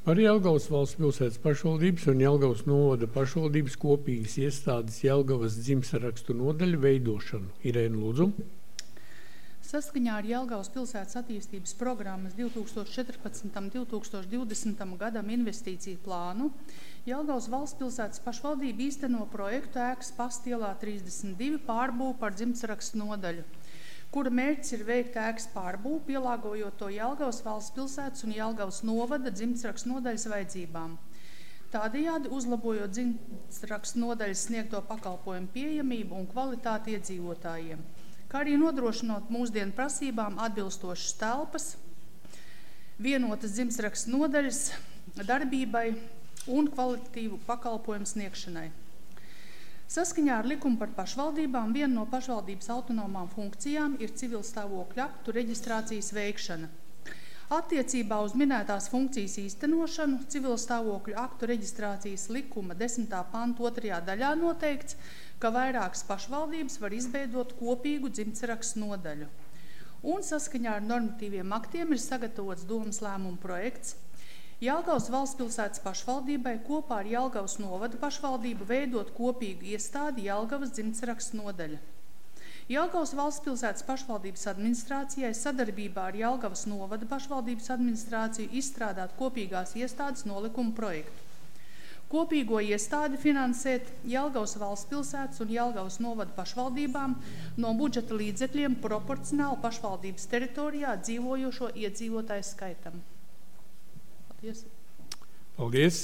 Par Jelgavas valsts pilsētas pašvaldības un Jelgavas novada pašvaldības kopīgas iestādes Jelgavas dzimtsarakstu nodaļu veidošanu. Irēna, lūdzu. Saskaņā ar Jelgavas pilsētas attīstības programmas 2014–2020 gadam investīciju plānu Jelgavas valsts pilsētas pašvaldība īsteno projektu ēkas Pasta ielā 32 pārbūvu par dzimtsarakstu nodaļu, kura mērķis ir veikt ēkas pārbūvu, pielāgojot to Jelgavas valsts pilsētas un Jelgavas novada dzimtsarakstu nodaļas vajadzībām. Tādējādi uzlabojot dzimtsarakstu nodaļas sniegto pakalpojumu pieejamību un kvalitāti iedzīvotājiem, kā arī nodrošinot mūsdienu prasībām atbilstošas telpas, vienotas dzimtsarakstu nodaļas darbībai un kvalitatīvu pakalpojumu sniegšanai. Saskaņā ar likumu par pašvaldībām viena no pašvaldības autonomām funkcijām ir civilstāvokļa aktu reģistrācijas veikšana. Attiecībā uz minētās funkcijas īstenošanu civilstāvokļu aktu reģistrācijas likuma 10. pantu 2. daļā noteikts, ka vairākas pašvaldības var izveidot kopīgu dzimtsarakstu nodaļu. Un saskaņā ar normatīviem aktiem ir sagatavots domas lēmuma projekts Jelgavas valsts pilsētas pašvaldībai kopā ar Jelgavas novada pašvaldību veidot kopīgu iestādi Jelgavas dzimtsarakstu nodaļa. Jelgavas valsts pilsētas pašvaldības administrācijai sadarbībā ar Jelgavas novada pašvaldības administrāciju izstrādāt kopīgās iestādes nolikumu projektu. Kopīgo iestādi finansēt Jelgavas valsts pilsētas un Jelgavas novada pašvaldībām no budžeta līdzekļiem proporcionāli pašvaldības teritorijā dzīvojošo iedzīvotāju skaitam. Paldies. Paldies.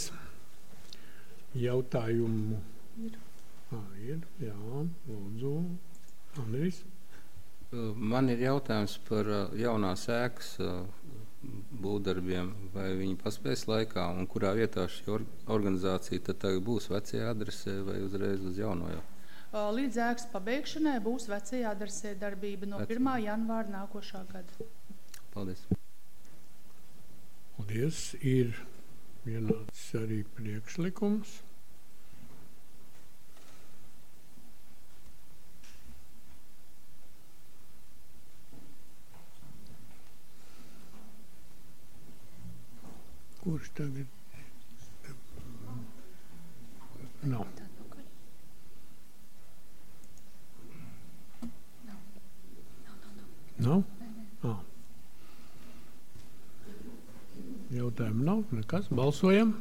Jautājumu ir, jā, lūdzu. Andrijs. Man ir jautājums par jaunās ēkas būvdarbiem, vai viņi paspēs laikā un kurā vietā šī organizācija tad tagad būs vecajā adresē vai uzreiz uz jauno jau? Līdz ēkas pabeigšanai būs vecajā adresē darbība no 1. janvāra nākošā gada. Paldies. Paldies. Ir vienāds arī priekšlikums. Kurš tagad? Nav. Nav? Jautājumu nav, nekas. Balsojam.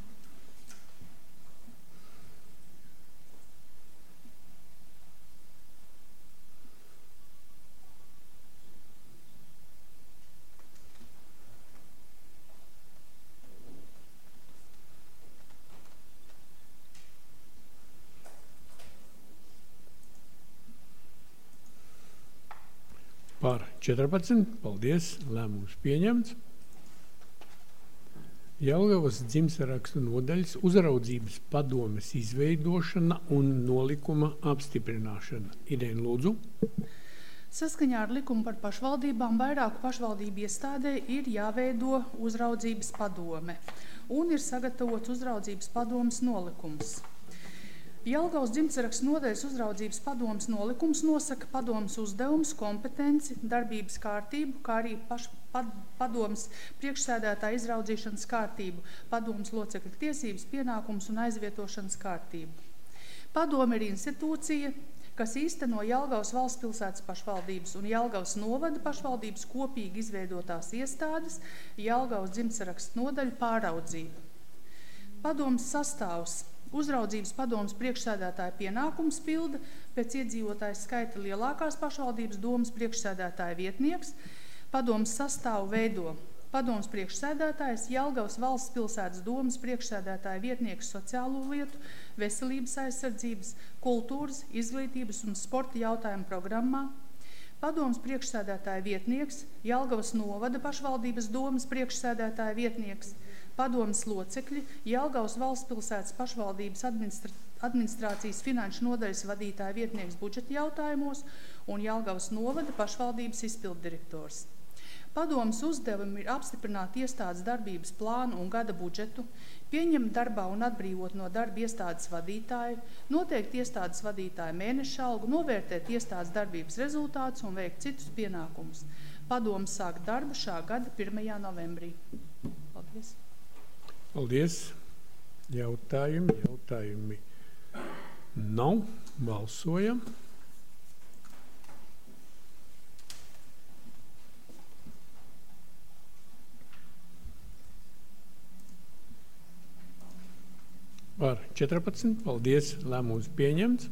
Par 14. Paldies. Lēmums pieņemts. Jelgavas dzimtsarakstu nodaļas uzraudzības padomes izveidošana un nolikuma apstiprināšana. Irēna, lūdzu. Saskaņā ar likumu par pašvaldībām vairāku pašvaldību iestādē ir jāveido uzraudzības padome un ir sagatavots uzraudzības padomes nolikums. Jelgavas dzimtsarakstu nodaļas uzraudzības padomes nolikums nosaka padomes uzdevumus, kompetenci, darbības kārtību, kā arī padomes priekšsēdētāja izraudzīšanas kārtību, padomes locekļu tiesības, pienākumus un aizvietošanas kārtību. Padome ir institūcija, kas īsteno Jelgavas valsts pilsētas pašvaldības un Jelgavas novada pašvaldības kopīgi izveidotās iestādes Jelgavas dzimtsarakstu nodaļu pāraudzību. Padomes sastāvs. Uzraudzības padomes priekšsēdētāja pienākums pilda pēc iedzīvotāju skaita lielākās pašvaldības domes priekšsēdētāja vietnieks. Padomes sastāvu veido padomes priekšsēdētājs, Jelgavas valsts pilsētas domes priekšsēdētāja vietnieks sociālo lietu, veselības aizsardzības, kultūras, izglītības un sporta jautājumu programmā. Padomes priekšsēdētāja vietnieks, Jelgavas novada pašvaldības domes priekšsēdētāja vietnieks. Padomes locekļi, Jelgavas valsts pilsētas pašvaldības administrācijas finanšu nodaļas vadītāja vietnieks budžeta jautājumos un Jelgavas novada pašvaldības izpilddirektors. Padomes uzdevumi ir apstiprināt iestādes darbības plānu un gada budžetu, pieņemt darbā un atbrīvot no darba iestādes vadītāju, noteikt iestādes vadītāju mēneša algu, novērtēt iestādes darbības rezultātus un veikt citus pienākumus. Padomes sāk darbu šā gada 1. novembrī. Paldies. Paldies. Jautājumi nav. Balsojam. Par 14. Paldies. Lēmums pieņemts.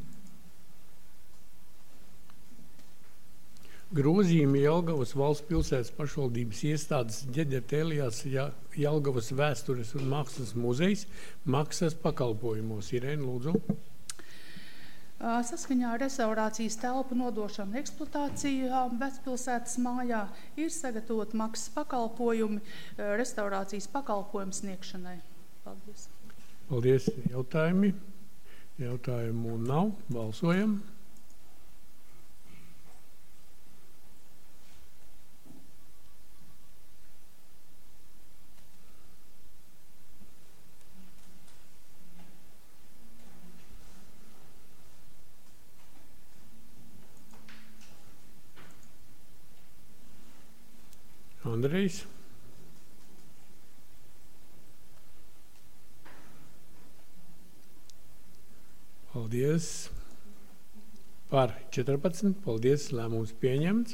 Grozījumi Jelgavas valsts pilsētas pašvaldības iestādes ģeģertēlijās Jelgavas vēstures un mākslas muzejs maksas pakalpojumos. Irēna, lūdzu. Saskaņā ar restaurācijas telpu nodošanu eksploatāciju vecpilsētas mājā ir sagatavot maksas pakalpojumi restaurācijas pakalpojumu sniegšanai. Paldies. Paldies. Jautājumu nav. Balsojam. Andrejs. Paldies. Par 14. Paldies. Lēmums pieņemts.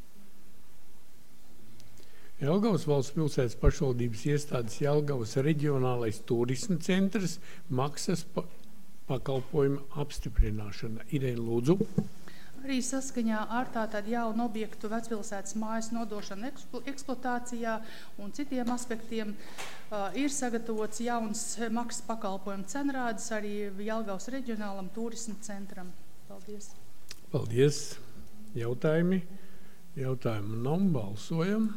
Jelgavas valsts pilsētas pašvaldības iestādes Jelgavas reģionālais turisma centrs maksas pakalpojumu apstiprināšana. Irēna, lūdzu. Arī saskaņā ar tātad jaunu objektu vecpilsētas mājas nodošanu eksploatācijā un citiem aspektiem ir sagatavots jauns maksas pakalpojumu cenrādes arī Jelgavas reģionālam turisma centram. Paldies. Paldies. Jautājumi nav. Balsojam.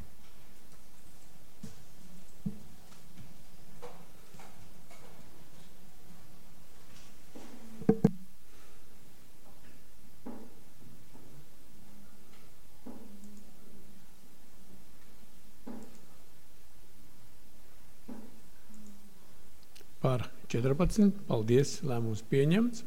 Par 14. Paldies. Lēmums pieņemts.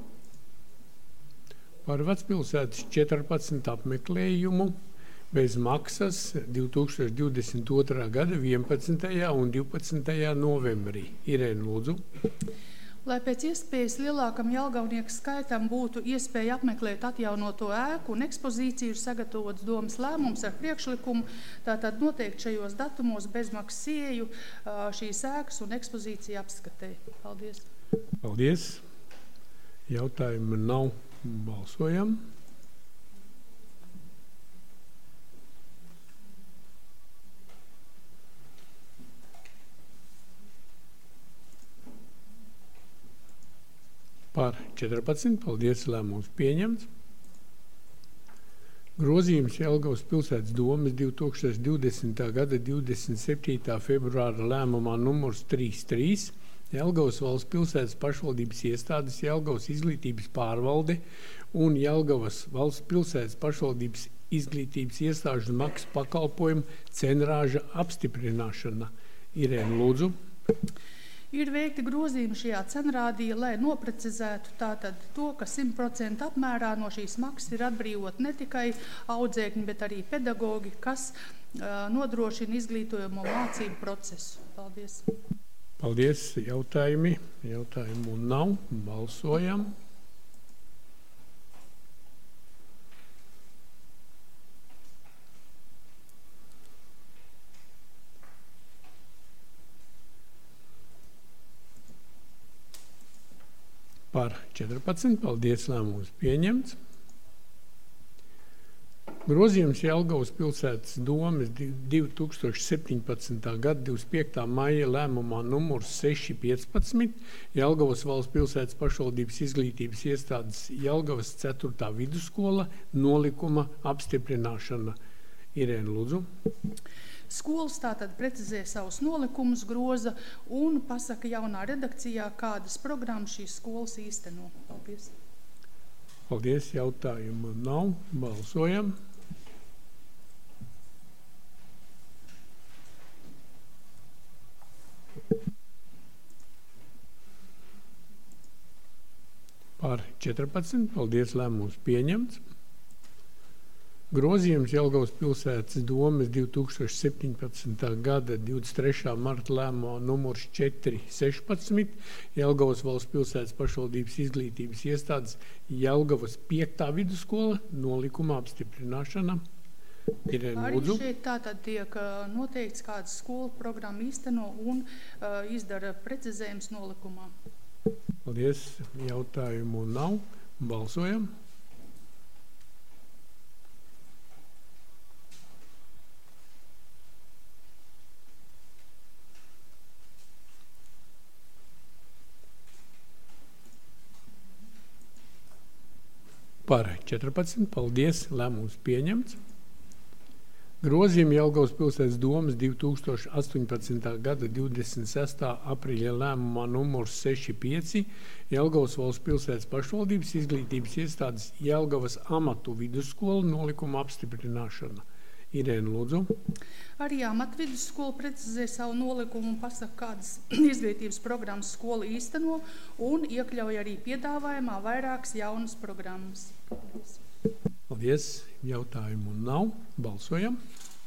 Par vecpilsētas 14 apmeklējumu bez maksas 2022. gada 11. un 12. novembrī. Irēna, lūdzu. Lai pēc iespējas lielākam jelgavnieku skaitam būtu iespēja apmeklēt atjaunoto ēku un ekspozīciju, ir sagatavots domas lēmums ar priekšlikumu, tātad noteikti šajos datumos bezmaksas ieeju šīs ēkas un ekspozīcija apskatē. Paldies. Paldies. Jautājumu nav. Balsojam. Par 14. Paldies. Lēmums pieņemts. Grozījums Jelgavas pilsētas domes 2020. gada 27. februāra lēmumā numurs 33. Jelgavas valsts pilsētas pašvaldības iestādes, Jelgavas izglītības pārvalde un Jelgavas valsts pilsētas pašvaldības izglītības iestāžu maksas pakalpojumu cenrāža apstiprināšana. Irēna, lūdzu. Ir veikti grozījumi šajā cenrādī, lai noprecizētu tātad to, ka 100% apmērā no šīs maksas ir atbrīvot ne tikai audzēkņi, bet arī pedagogi, kas nodrošina izglītojumu mācību procesu. Paldies. Paldies. Jautājumu nav. Balsojam. Par 14. Paldies. Lēmums pieņemts. Grozījums Jelgavas pilsētas domes 2017. gada 25. maija lēmumā numurs 615. Jelgavas valsts pilsētas pašvaldības izglītības iestādes Jelgavas 4. vidusskola nolikuma apstiprināšana. Irēna, lūdzu. Skolas tātad precizē savus nolikumus, groza un pasaka jaunā redakcijā, kādas programmas šīs skolas īsteno. Paldies. Paldies. Jautājumu nav. Balsojam. Par 14. Paldies. Lēmums pieņemts. Grozījums Jelgavas pilsētas domes 2017. gada 23. marta lēmumā numurs 416 Jelgavas valsts pilsētas pašvaldības izglītības iestādes Jelgavas 5. vidusskola nolikuma apstiprināšana. Irēna, Arī lūdzu. šeit tātad tiek noteikts, kādas skolu programma īsteno un izdara precizējums nolikumā. Paldies. Jautājumu nav. Balsojam. Par 14. Paldies. Lēmums pieņemts. Grozījumi Jelgavas pilsētas domes 2018. gada 26. aprīļa lēmumā numurs 65 Jelgavas valsts pilsētas pašvaldības izglītības iestādes Jelgavas amatu vidusskola nolikuma apstiprināšana. Irēna, lūdzu. Arī amatu vidusskola precizē savu nolikumu un pasaka, kādas izglītības programmas skola īsteno un iekļauj arī piedāvājumā vairākas jaunas programmas. Paldies. Jautājumu nav. Balsojam.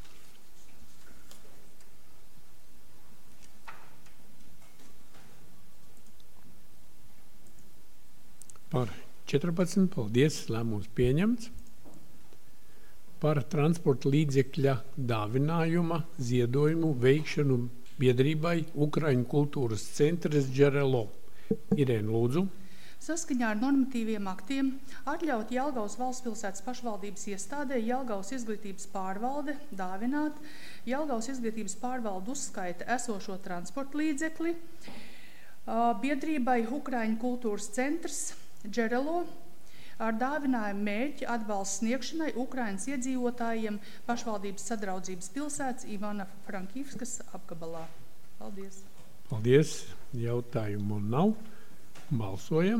Par 14. Paldies. Lēmums pieņemts. Par transporta līdzekļa dāvinājuma ziedojumu veikšanu biedrībai Ukraiņu kultūras centrs Džerelo. Irēna, lūdzu. Saskaņā ar normatīviem aktiem atļaut Jelgavas valsts pilsētas pašvaldības iestādē Jelgavas izglītības pārvalde dāvināt Jelgavas izglītības pārvalde uzskaita esošo transporta līdzekli biedrībai Ukraiņu kultūras centrs Džerelo ar dāvinājumu mērķi atbalsts sniegšanai Ukrainas iedzīvotājiem pašvaldības sadraudzības pilsētas Ivano-Frankivskas apgabalā. Paldies. Paldies. Jautājumu nav. Balsojam.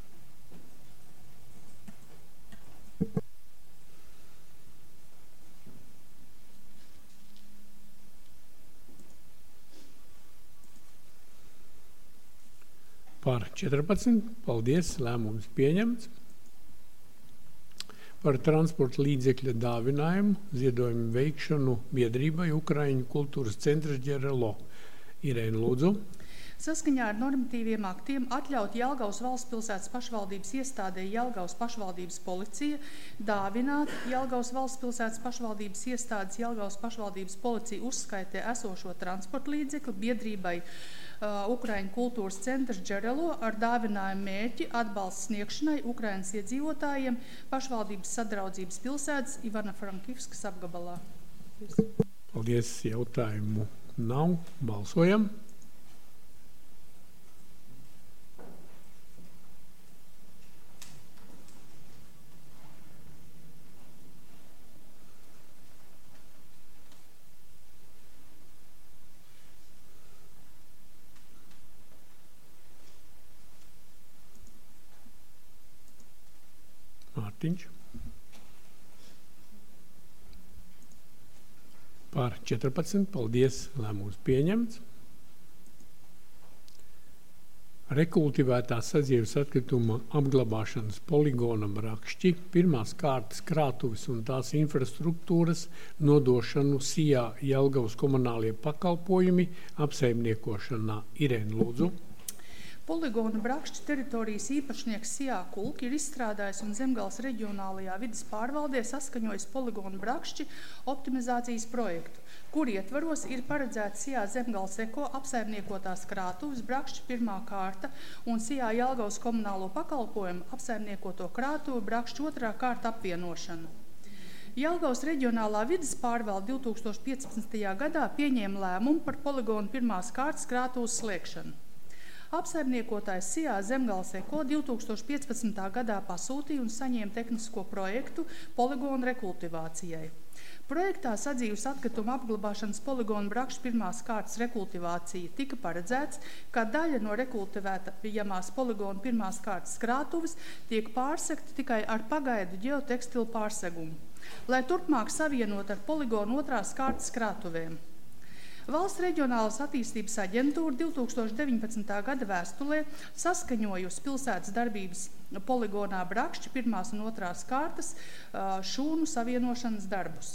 Par 14. Paldies. Lēmums pieņemts. Par transporta līdzekļa dāvinājumu ziedojumu veikšanu biedrībai Ukraiņu kultūras centrs Džerelo. Irēna, lūdzu. Saskaņā ar normatīviem aktiem atļaut Jelgavas valsts pilsētas pašvaldības iestādē Jelgavas pašvaldības policija dāvināt Jelgavas valsts pilsētas pašvaldības iestādes Jelgavas pašvaldības policija uzskaitē esošo transporta līdzekli biedrībai Ukraiņu kultūras centrs Džerelo ar dāvinājumu mērķi atbalsts sniegšanai Ukrainas iedzīvotājiem pašvaldības sadraudzības pilsētas Ivano-Frankivskas apgabalā. Paldies. Jautājumu nav. Balsojam. Mārtiņš. Par 14. Paldies. Lēmums pieņemts. Rekultivētā sadzīves atkrituma apglabāšanas poligona Brakšķi pirmās kārtas krātuves un tās infrastruktūras nodošanu SIA Jelgavas komunālie pakalpojumi apsaimniekošanā. Irēna, lūdzu. Poligona Brakšķa teritorijas īpašnieks SIA Kulk ir izstrādājis un Zemgales reģionālajā vides pārvaldē saskaņojis Poligona Brakšķi optimizācijas projektu, kur ietvaros ir paredzēts SIA Zemgales eko apsaimniekotās krātuves Brakšķa pirmā kārta un SIA Jelgavas komunālo pakalpojumu apsaimniekoto krātuvu Brakšķa otrā kārta apvienošana. Jelgavas reģionālā vides pārvalde 2015. gadā pieņēma lēmumu par poligonu pirmās kārtas krātuves slēgšanu. Apsaimniekotājs SIA Zemgales eko 2015. gadā pasūtīja un saņēma tehnisko projektu poligonu rekultivācijai. Projektā sadzīves atkrituma apglabāšanas poligona Brakšķa pirmās kārtas rekultivācija tika paredzēts, ka daļa no rekultivējamās poligona pirmās kārtas krātuves tiek pārsegta tikai ar pagaidu ģeotekstilu pārsegumu, lai turpmāk savienot ar poligonu otrās kārtas krātuvēm. Valsts reģionālās attīstības aģentūra 2019. gada vēstulē saskaņojusi pilsētas darbības poligonā Brakšķi 1. un 2. kārtas šūnu savienošanas darbus.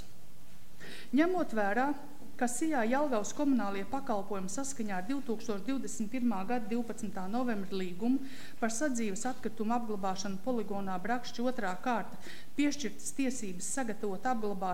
Ņemot vērā, ka SIA Jelgavas komunālie pakalpojumi saskaņā ar 2021. gada 12. novembra līgumu par sadzīves atkritumu apglabāšanu poligonā Brakšķi 2. kārta piešķirtas tiesības sagatavot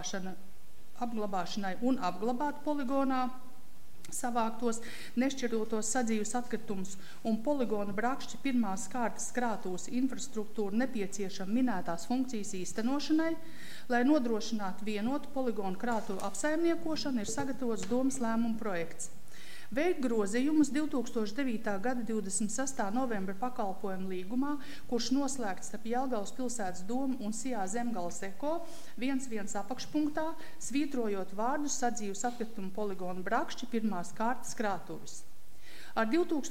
apglabāšanai un apglabāt poligonā savāktos nešķirotos sadzīves atkritumus un poligona Brakšķi 1. kārtas krātuves infrastruktūru nepieciešama minētās funkcijas īstenošanai, lai nodrošinātu vienotu poligonu krātuvu apsaimniekošanu, ir sagatavots domas lēmuma projekts. Veikt grozījumus 2009. gada 26. novembra pakalpojumu līgumā, kurš noslēgts starp Jelgavas pilsētas domu un SIA Zemgales eko 1.1 apakšpunktā, svītrojot vārdus sadzīves atkritumu poligonu Brakšķi 1. kārtas krātuves. Ar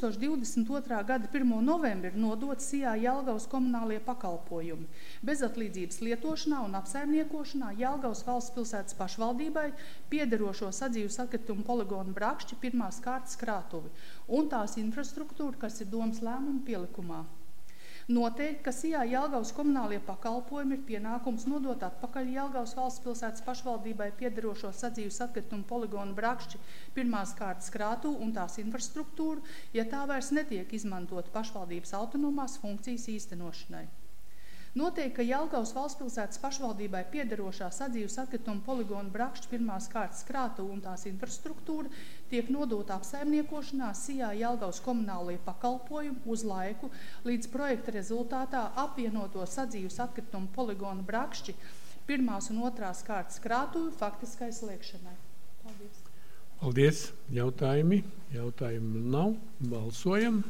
2022. gada 1. novembri nodot SIA Jelgavas komunālie pakalpojumi bezatlīdzības lietošanā un apsaimniekošanā Jelgavas valsts pilsētas pašvaldībai piederošo sadzīves atkritumu poligonu Brakšķi 1. kārtas krātuvi un tās infrastruktūru, kas ir domas lēmuma pielikumā. Noteikti, ka SIA Jelgavas komunālie pakalpojumi ir pienākums nodot atpakaļ Jelgavas valsts pilsētas pašvaldībai piederošo sadzīves atkritumu poligonu Brakšķi 1. kārtas krātuvu un tās infrastruktūru, ja tā vairs netiek izmantot pašvaldības autonomās funkcijas īstenošanai. Noteikti, ka Jelgavas valsts pilsētas pašvaldībai piederošā sadzīves atkritumu poligonu Brakšķi 1. kārtas krātuvu un tās infrastruktūra tiek nodota apsaimniekošanā SIA Jelgavas komunālie pakalpojumi uz laiku līdz projekta rezultātā apvienoto sadzīves atkritumu poligonu Brakšķi 1. un 2. kārtas krātuvi faktiskai slēgšanai. Paldies. Paldies. Jautājumi? Jautājumu nav. Balsojam.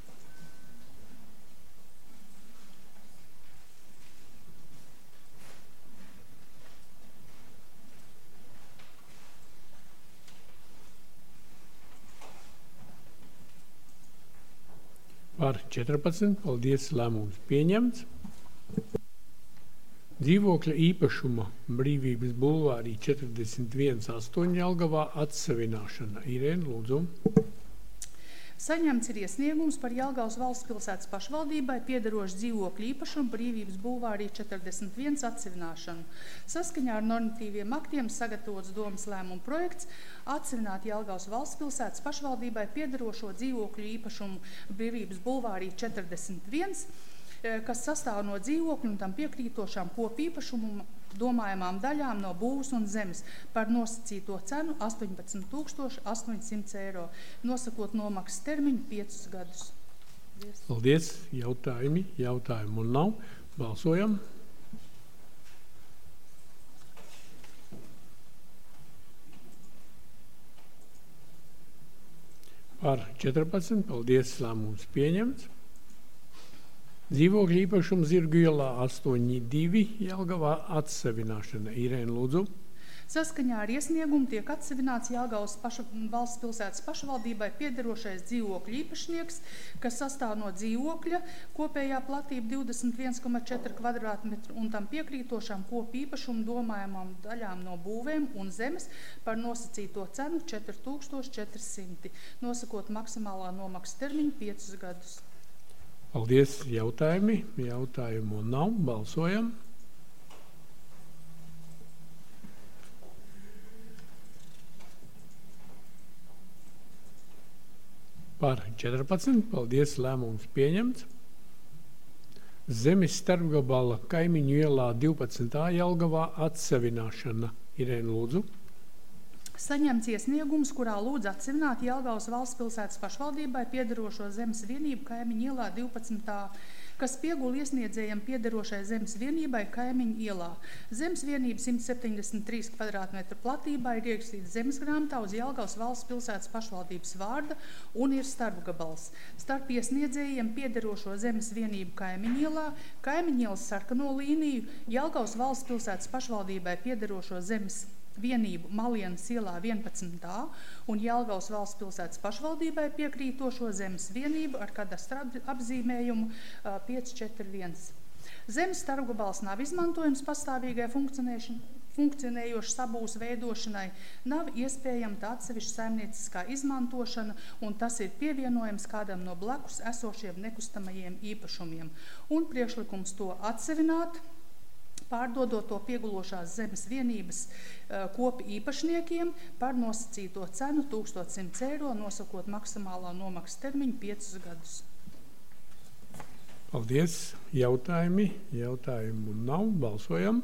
Par 14. Paldies, lēmums pieņemts. Dzīvokļa īpašuma Brīvības bulvārī 41.8 Jelgavā atsavināšana. Irēna, lūdzu. Saņemts ir iesniegums par Jelgavas valsts pilsētas pašvaldībai piederošu dzīvokļu īpašumu Brīvības bulvārī 41 atsavināšanu. Saskaņā ar normatīviem aktiem sagatavots domas lēmuma projekts atsavināt Jelgavas valsts pilsētas pašvaldībai piederošo dzīvokļu īpašumu Brīvības bulvārī 41, kas sastāv no dzīvokļu un tam piekrītošām kopīpašumu domājamām daļām no būvs un zemes par nosacīto cenu 18 800 eiro, nosakot nomaksas termiņu 5 gadus. Paldies. Jautājumi? Jautājumu nav. Balsojam. Par 14. Paldies, lēmums pieņemts. Dzīvokļu īpašumu Zirgu ielā 8.2 Jelgavā atsavināšana. Irēna, lūdzu. Saskaņā ar iesniegumu tiek atsavināts Jelgavas valsts pilsētas pašvaldībai piederošais dzīvokļu īpašnieks, kas sastāv no dzīvokļa kopējā platība 21,4 kvadrātmetru un tam piekrītošām kopīpašumu domājamām daļām no būvēm un zemes par nosacīto cenu 4400, nosakot maksimālā nomaksas termiņu 5 gadus. Paldies. Jautājumi? Jautājumu nav. Balsojam. Par 14. Paldies, lēmums pieņemts. Zemes starpgabala Kaimiņu ielā 12. Jelgavā atsavināšana. Irēna, lūdzu. Saņemts iesniegums, kurā lūdz atsavināt Jelgavas valsts pilsētas pašvaldībai piederošo zemes vienību Kaimiņu ielā 12. kas piegula iesniedzējiem piederošai zemes vienībai Kaimiņu ielā. Zemes vienība 173 kvadrātmetru platībā ir ierakstīta zemes grāmatā uz Jelgavas valsts pilsētas pašvaldības vārda un ir starpgabals. Starp iesniedzējiem piederošo zemes vienību Kaimiņu ielā, Kaimiņu ielas sarkano līniju, Jelgavas valsts pilsētas pašvaldībai piederošo zemes vienību Malienas ielā 11. un Jelgavas valsts pilsētas pašvaldībai piekrītošo zemes vienību ar kadastra apzīmējumu 541. Zemes starpgabals nav izmantojums pastāvīgai funkcionējoša sabūves veidošanai nav iespējama tā atsevišķa saimnieciskā izmantošana, un tas ir pievienojams kādam no blakus esošiem nekustamajiem īpašumiem. Un priekšlikums to atsevināt, pārdodot to piegulošās zemes vienības kopi īpašniekiem par nosacīto cenu 1100 eiro, nosakot maksimālā nomaksas termiņu 5 gadus. Paldies. Jautājumi? Jautājumu nav. Balsojam.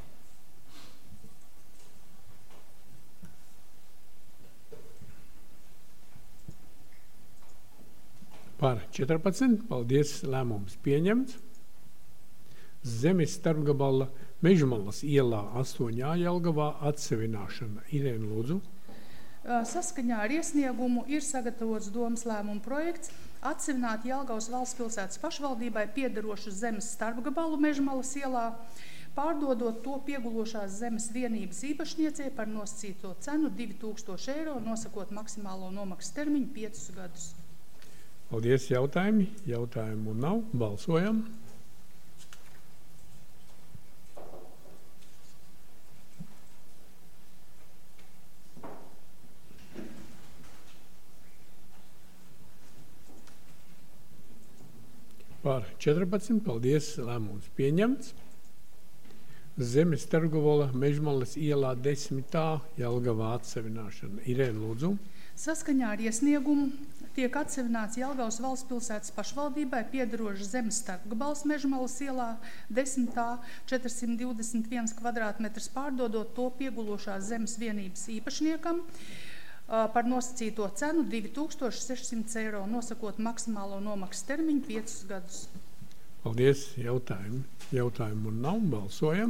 Par 14. Paldies. Lēmums pieņemts. Zemes starpgabala Mežmalas ielā 8A Jelgavā atsevināšana. Irēna, lūdzu. Saskaņā ar iesniegumu ir sagatavots domas lēmuma projekts atsevināt Jelgavas valsts pilsētas pašvaldībai piederošu zemes starpgabalu Mežmalas ielā, pārdodot to piegulošās zemes vienības īpašniecei par nosacīto cenu 2000 eiro, nosakot maksimālo nomaksas termiņu 5 gadus. Paldies. Jautājumi? Jautājumu nav. Balsojam. Par 14. Paldies. Lēmums pieņemts. Zemes starpgabala Mežmalas ielā 10. Jelgavā atsevināšana. Irēna, lūdzu. Saskaņā ar iesniegumu tiek atsevināts Jelgavas valsts pilsētas pašvaldībai piederošs zemes starpgabals Mežmalas ielā 10. 421 kvadrātmetrs, pārdodot to piegulošās zemes vienības īpašniekam par nosacīto cenu 2600 eiro, nosakot maksimālo nomaksas termiņu 5 gadus. Paldies. Jautājumi? Jautājumu nav. Balsojam.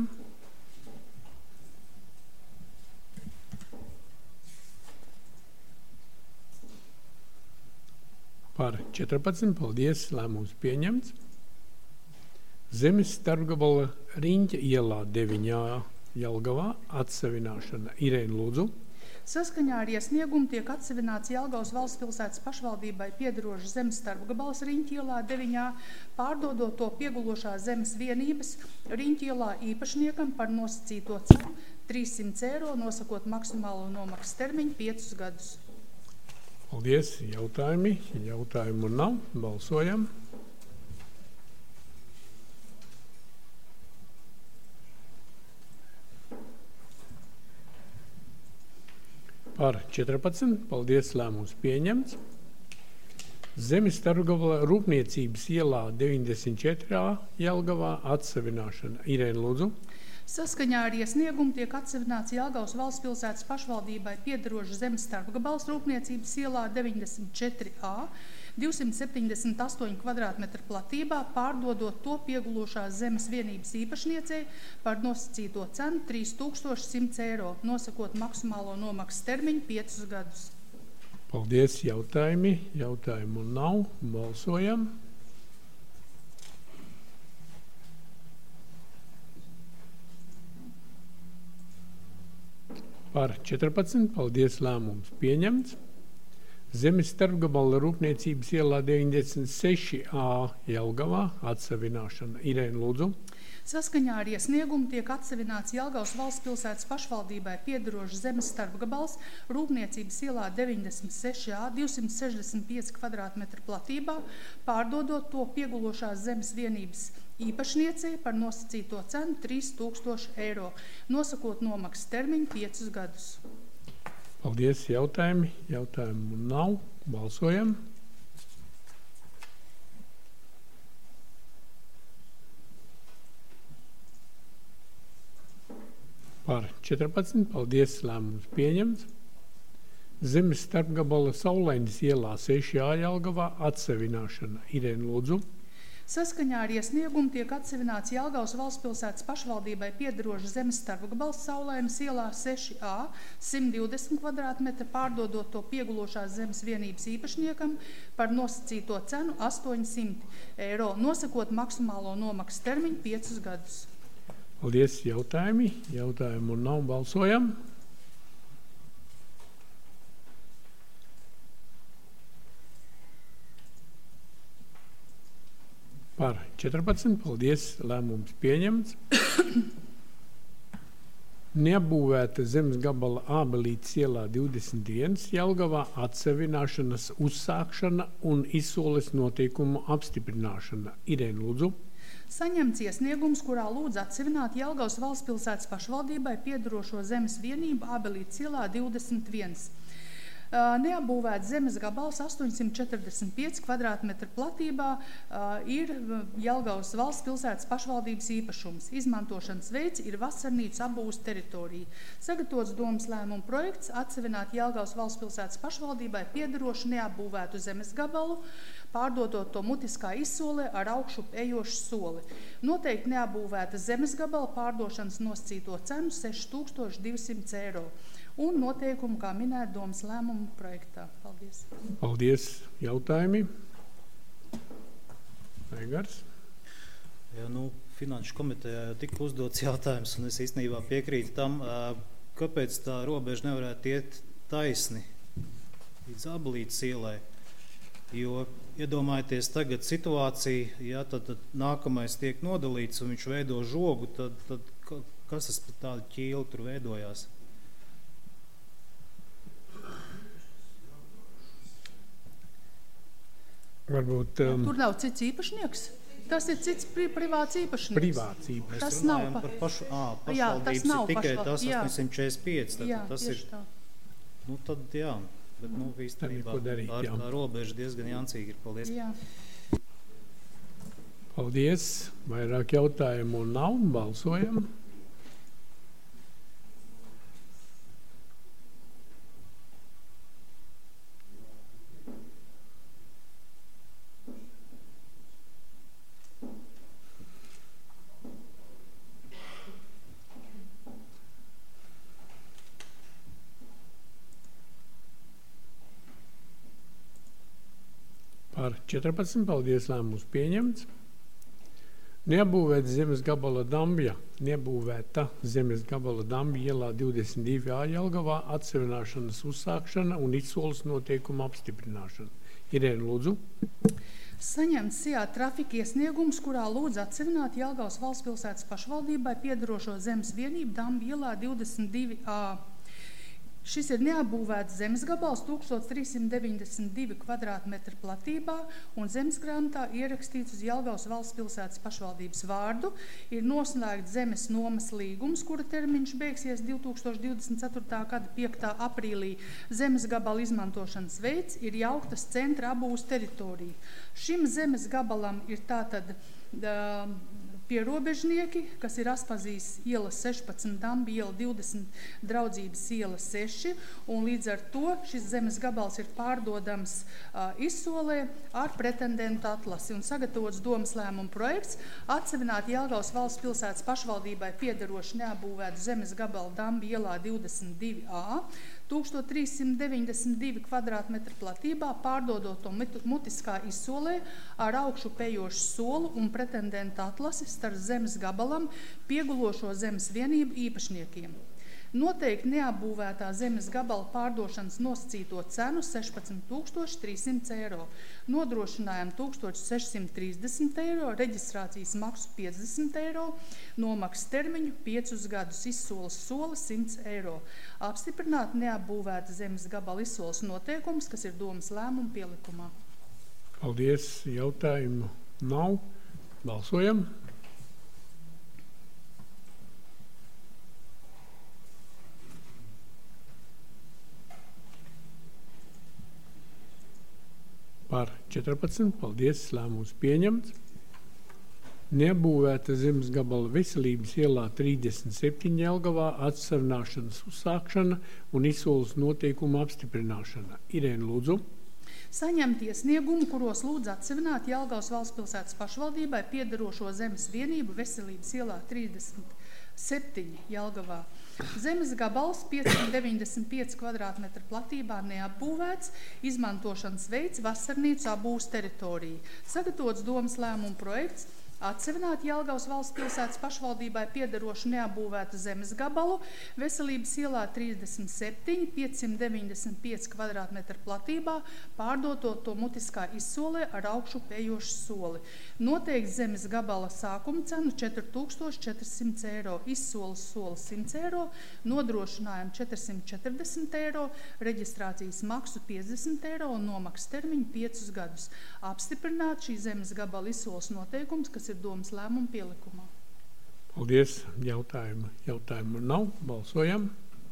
Par 14. Paldies. Lēmums pieņemts. Zemes starpgabala Riņķa ielā 9. Jelgavā atsevināšana. Irēna, lūdzu. Saskaņā ar iesniegumu tiek atsevināts Jelgavas valsts pilsētas pašvaldībai piederošs zemes starpgabals Riņķa ielā 9. pārdodot to piegulošā zemes vienības Riņķa ielā īpašniekam par nosacīto cenu 300 eiro, nosakot maksimālo nomaksas termiņu 5 gadus. Paldies. Jautājumi? Jautājumu nav. Balsojam. Par 14. Paldies. Lēmums pieņemts. Zemes starpgabala Rūpniecības ielā 94. Jelgavā atsevināšana. Irēna, lūdzu. Saskaņā ar iesniegumu tiek atsevināts Jelgavas valsts pilsētas pašvaldībai piederošs zemes starpgabals Rūpniecības ielā 94A 278 kvadrātmetru platībā, pārdodot to piegulošās zemes vienības īpašniecei par nosacīto cenu 3100 eiro, nosakot maksimālo nomaksas termiņu 5 gadus. Paldies. Jautājumi? Jautājumu nav. Balsojam. Par 14. Paldies. Lēmums pieņemts. Zemes starpgabala Rūpniecības ielā 96A Jelgavā atsevināšana. Irēna, lūdzu. Saskaņā ar iesniegumu tiek atsevināts Jelgavas valsts pilsētas pašvaldībai piederošs zemes starpgabals Rūpniecības ielā 96A 265 kvadrātmetru platībā, pārdodot to piegulošās zemes vienības īpašniecei par nosacīto cenu 3000 eiro, nosakot nomaksas termiņu 5 gadus. Paldies. Jautājumi? Jautājumu nav. Balsojam. Par 14. Paldies. Lēmums pieņemts. Zemes starpgabala Saulainas ielā 6A Jelgavā atsevināšana. Irēna, lūdzu. Saskaņā ar iesniegumu tiek atsevināts Jelgavas valsts pilsētas pašvaldībai piederošs zemes starpgabals Saulainas ielā 6A 120 kvadrātmetru, pārdodot to piegulošās zemes vienības īpašniekam par nosacīto cenu 800 eiro, nosakot maksimālo nomaksas termiņu 5 gadus. Paldies. Jautājumi? Jautājumu nav. Balsojam. Par 14. Paldies. Lēmums pieņemts. Neapbūvēta zemes gabala Ābelītes ielā 21 Jelgavā atsevināšanas uzsākšana un izsoles noteikumu apstiprināšana. Irēna, lūdzu. Saņemts iesniegums, kurā lūdz atsevināt Jelgavas valstspilsētas pašvaldībai piederošo zemes vienību Ābelītes ielā 21. Neapbūvēts zemes gabals 845 kvadrātmetru platībā ir Jelgavas valsts pilsētas pašvaldības īpašums. Izmantošanas veids ir vasarnīcu apbūves teritorija. Sagatavots domas lēmuma projekts atsevināt Jelgavas valsts pilsētas pašvaldībai piederošu neapbūvētu zemes gabalu, pārdodot to mutiskā izsolē ar augšu ejošu soli. Noteikti neapbūvēta zemes gabala pārdošanas nosacīto cenu 6200 eiro. Un noteikumu, kā minēt domas lēmumu projektā. Paldies. Paldies. Jautājumi? Aigars? Ja, Finanšu komitejā jau tika uzdots jautājums, un es īstenībā piekrītu tam, kāpēc tā robeža nevarētu iet taisni līdz Ābelītes ielai. Jo, iedomājieties tagad situāciju, ja tad nākamais tiek nodalīts un viņš veido žogu, tad kas tas par tādu ķīlu tur veidojās? Varbūt, Tur nav cits īpašnieks? Tas ir cits privāts īpašnieks. Privāts īpašnieks. Tas nav par pašvaldības, jā, tas nav ir tikai tas jā. 845. Jā, tas ir tā. Tad jā, bet īstenībā tā robeža diezgan jancīga ir. Paldies. Jā. Paldies. Vairāk jautājumu nav. Balsojam. Par 14. Paldies, lēmums pieņemts. Neapbūvēta zemes gabala Dambja. Neapbūvēta zemes gabala Dambja ielā 22A Jelgavā atsevināšanas uzsākšana un izsoles noteikumu apstiprināšana. Irēna, lūdzu. Saņemts SIA trafika iesniegums, kurā lūdz atsevināt Jelgavas valsts pilsētas pašvaldībai piederošo zemes vienību Dambja ielā 22A. Šis ir neapbūvēts zemes gabals 1392 kvadrātmetru platībā un zemesgrāmatā ierakstīts uz Jelgavas valsts pilsētas pašvaldības vārdu. Ir noslēgts zemes nomas līgums, kura termiņš beigsies 2024. gada 5. aprīlī. Zemes gabala izmantošanas veids ir jauktas centra apbūves teritorija. Šim zemes gabalam ir tātad pierobežnieki, kas ir Aspazijas iela 16, Dambja iela 20, Draudzības iela 6, un līdz ar to šis zemes gabals ir pārdodams izsolē ar pretendentu atlasi un sagatavots domas lēmuma projekts atsevināt Jelgavas valsts pilsētas pašvaldībai piederošu neapbūvētu zemes gabalu Dambja ielā 22A, 1392 kvadrātmetru platībā, pārdodot to mutiskā izsolē ar augšu pejošu solu un pretendenta atlasi starp zemes gabalam piegulošo zemes vienību īpašniekiem. Noteikti neapbūvētā zemes gabala pārdošanas nosacīto cenu 16300 eiro, nodrošinājumu 1630 eiro, reģistrācijas maksu 50 eiro, nomaksas termiņu 5 gadus, izsoles soli 100 eiro. Apstiprināt neapbūvēta zemes gabala izsoles noteikums, kas ir domas lēmuma pielikumā. Paldies. Jautājumu nav. Balsojam. Par 14. Paldies, lēmums pieņemts. Neapbūvēta zemes gabala Veselības ielā 37 Jelgavā atsevināšanas uzsākšana un izsoles noteikumu apstiprināšana. Irēna, lūdzu. Saņemt iesniegumu, kuros lūdz atsevināt Jelgavas valsts pilsētas pašvaldībai piederošo zemes vienību Veselības ielā 37 Jelgavā. Zemes gabals 595 kvadrātmetru platībā neapbūvēts, izmantošanas veids vasarnīcu apbūves teritorija. Sagatavots domas lēmuma projekts Atsevināt Jelgavas valsts pilsētas pašvaldībai piederošu neapbūvētu zemes gabalu Veselības ielā 37, 595 kvadrātmetru platībā, pārdotot to mutiskā izsolē ar augšupējošu soli. Noteikti zemes gabala sākuma cenu 4400 eiro, izsoles soli 100 eiro, nodrošinājumu 440 eiro, reģistrācijas maksu 50 eiro un nomaksas termiņu 5 gadus. Apstiprināt šī zemes gabala izsoles noteikums, kas ir domas lēmuma pielikumā. Paldies. Jautājumu nav. Balsojam.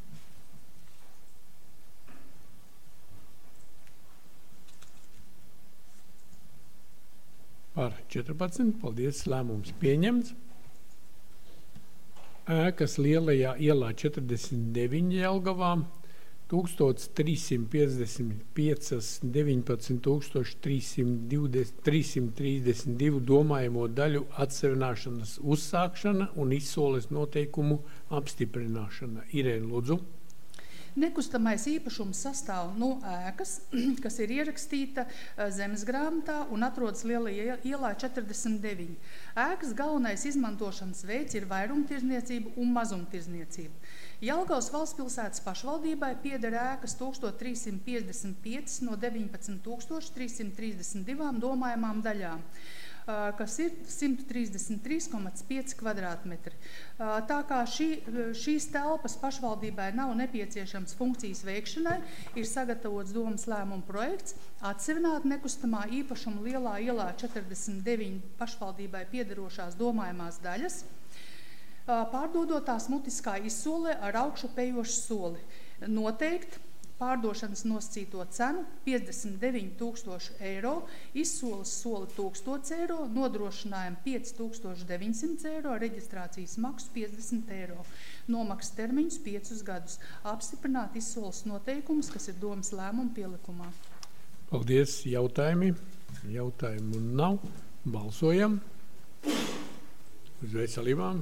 Par 14. Paldies. Lēmums pieņemts. Ēkas Lielajā ielā 49 Jelgavā 1355 19,332 domājamo daļu atsevināšanas uzsākšana un izsoles noteikumu apstiprināšana. Irēna, lūdzu. Nekustamais īpašums sastāv no ēkas, kas ir ierakstīta zemesgrāmatā un atrodas Lielajā ielā 49. Ēkas galvenais izmantošanas veids ir vairumtirdzniecība un mazumtirdzniecība. Jelgavas valstspilsētas pašvaldībai pieder ēkas 1355 no 19,332 domājamām daļām, kas ir 133,5 kvadrātmetri. Tā kā šīs telpas pašvaldībai nav nepieciešams funkcijas veikšanai, ir sagatavots domas lēmuma projekts, atsevināt nekustamā īpašuma Lielā ielā 49 pašvaldībai piederošās domājamās daļas, pārdodot tās mutiskā izsolē ar augšupējošu soli. Noteikt pārdošanas nosacīto cenu 59,000 eiro, izsoles soli 1,000 eiro, nodrošinājumu 5,900 eiro, reģistrācijas maksu 50 eiro, nomaksas termiņus 5 gadus, apstiprināt izsoles noteikumus, kas ir domas lēmuma pielikumā. Paldies. Jautājumu nav. Balsojam. Uz veselībām.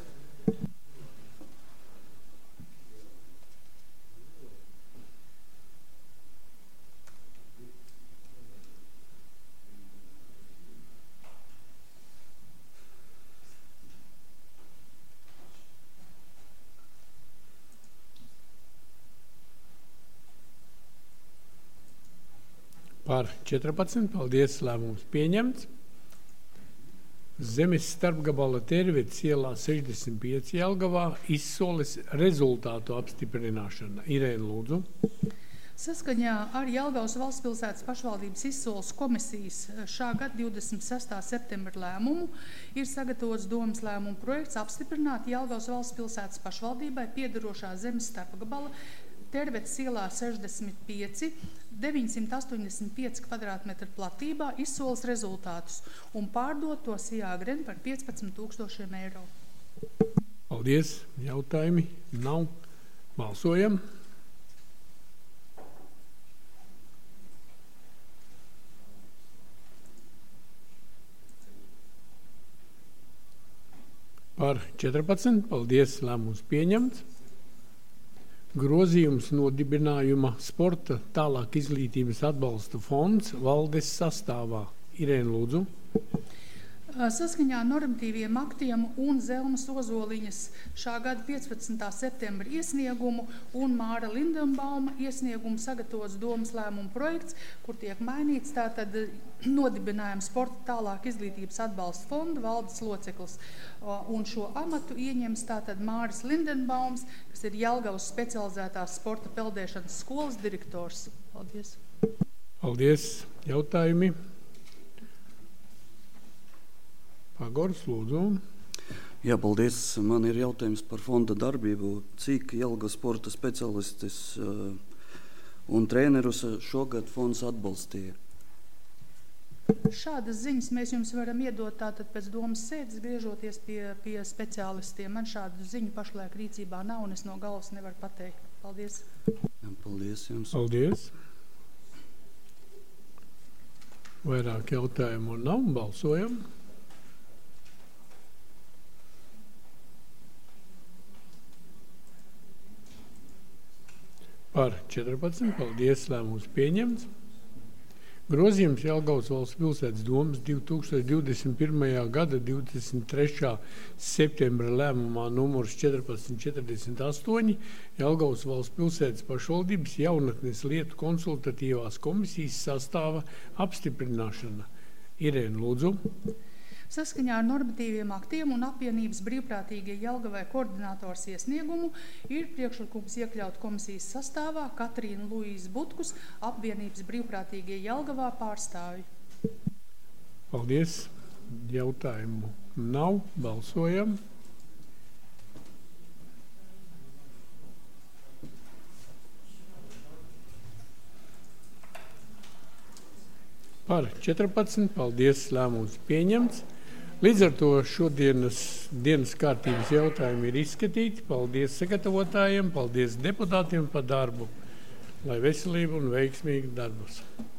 Par 14. Paldies. Lēmums pieņemts. Zemes starpgabala Tervetes ielā 65 Jelgavā izsoles rezultātu apstiprināšana. Irēna, lūdzu. Saskaņā ar Jelgavas valstspilsētas pašvaldības izsoles komisijas šā gada 26. septembra lēmumu ir sagatavots domas lēmuma projekts apstiprināt Jelgavas valstspilsētas pašvaldībai piederošā zemes starpgabala Tervetes ielā 65, 985 kvadrātmetru platībā izsoles rezultātus un pārdot tos Jāgren par 15,000 eiro. Paldies. Jautājumi nav. Balsojam. Par 14. Paldies. Lēmums pieņemts. Grozījums nodibinājuma sporta tālāk izglītības atbalsta fonds valdes sastāvā. Irēna, lūdzu. Saskaņā normatīviem aktiem un Zelmas Ozoliņas šā gada 15. septembra iesniegumu un Māra Lindenbauma iesniegumu sagatavots domas lēmuma projekts, kur tiek mainīts tātad nodibinājums sporta tālāk izglītības atbalsta fonda valdes loceklis. Un šo amatu ieņems tātad Māris Lindenbaums, kas ir Jelgavas specializētās sporta peldēšanas skolas direktors. Paldies. Paldies. Jautājumi? Pagors, lūdzu. Jā, paldies. Man ir jautājums par fonda darbību. Cik Jelgavas sporta specialistus un trenerus šogad fonds atbalstīja? Šādas ziņas mēs jums varam iedot tātad pēc domas sēdes, griežoties pie speciālistiem. Man šādu ziņu pašlaik rīcībā nav, un es no galvas nevaru pateikt. Paldies. Jā, paldies jums. Paldies. Vairāk jautājumu nav. Balsojam. Par 14. Paldies. Lēmums pieņemts. Grozījums Jelgavas valsts pilsētas domas 2021. gada 23. septembra lēmumā numurs 1448 Jelgavas valsts pilsētas pašvaldības jaunatnes lietu konsultatīvās komisijas sastāva apstiprināšana. Irēna, lūdzu. Saskaņā ar normatīviem aktiem un apvienības brīvprātīgie Jelgavai koordinators iesniegumu ir priekšlikums iekļaut komisijas sastāvā Katrīnu Luīzu Butkus, apvienības brīvprātīgie Jelgavā pārstāvi. Paldies. Jautājumu nav. Balsojam. Par 14. Paldies. Lēmums pieņemts. Līdz ar to šodienas dienas kārtības jautājumi ir izskatīti. Paldies sagatavotājiem, paldies deputātiem par darbu. Lai veselība un veiksmīgi darbus.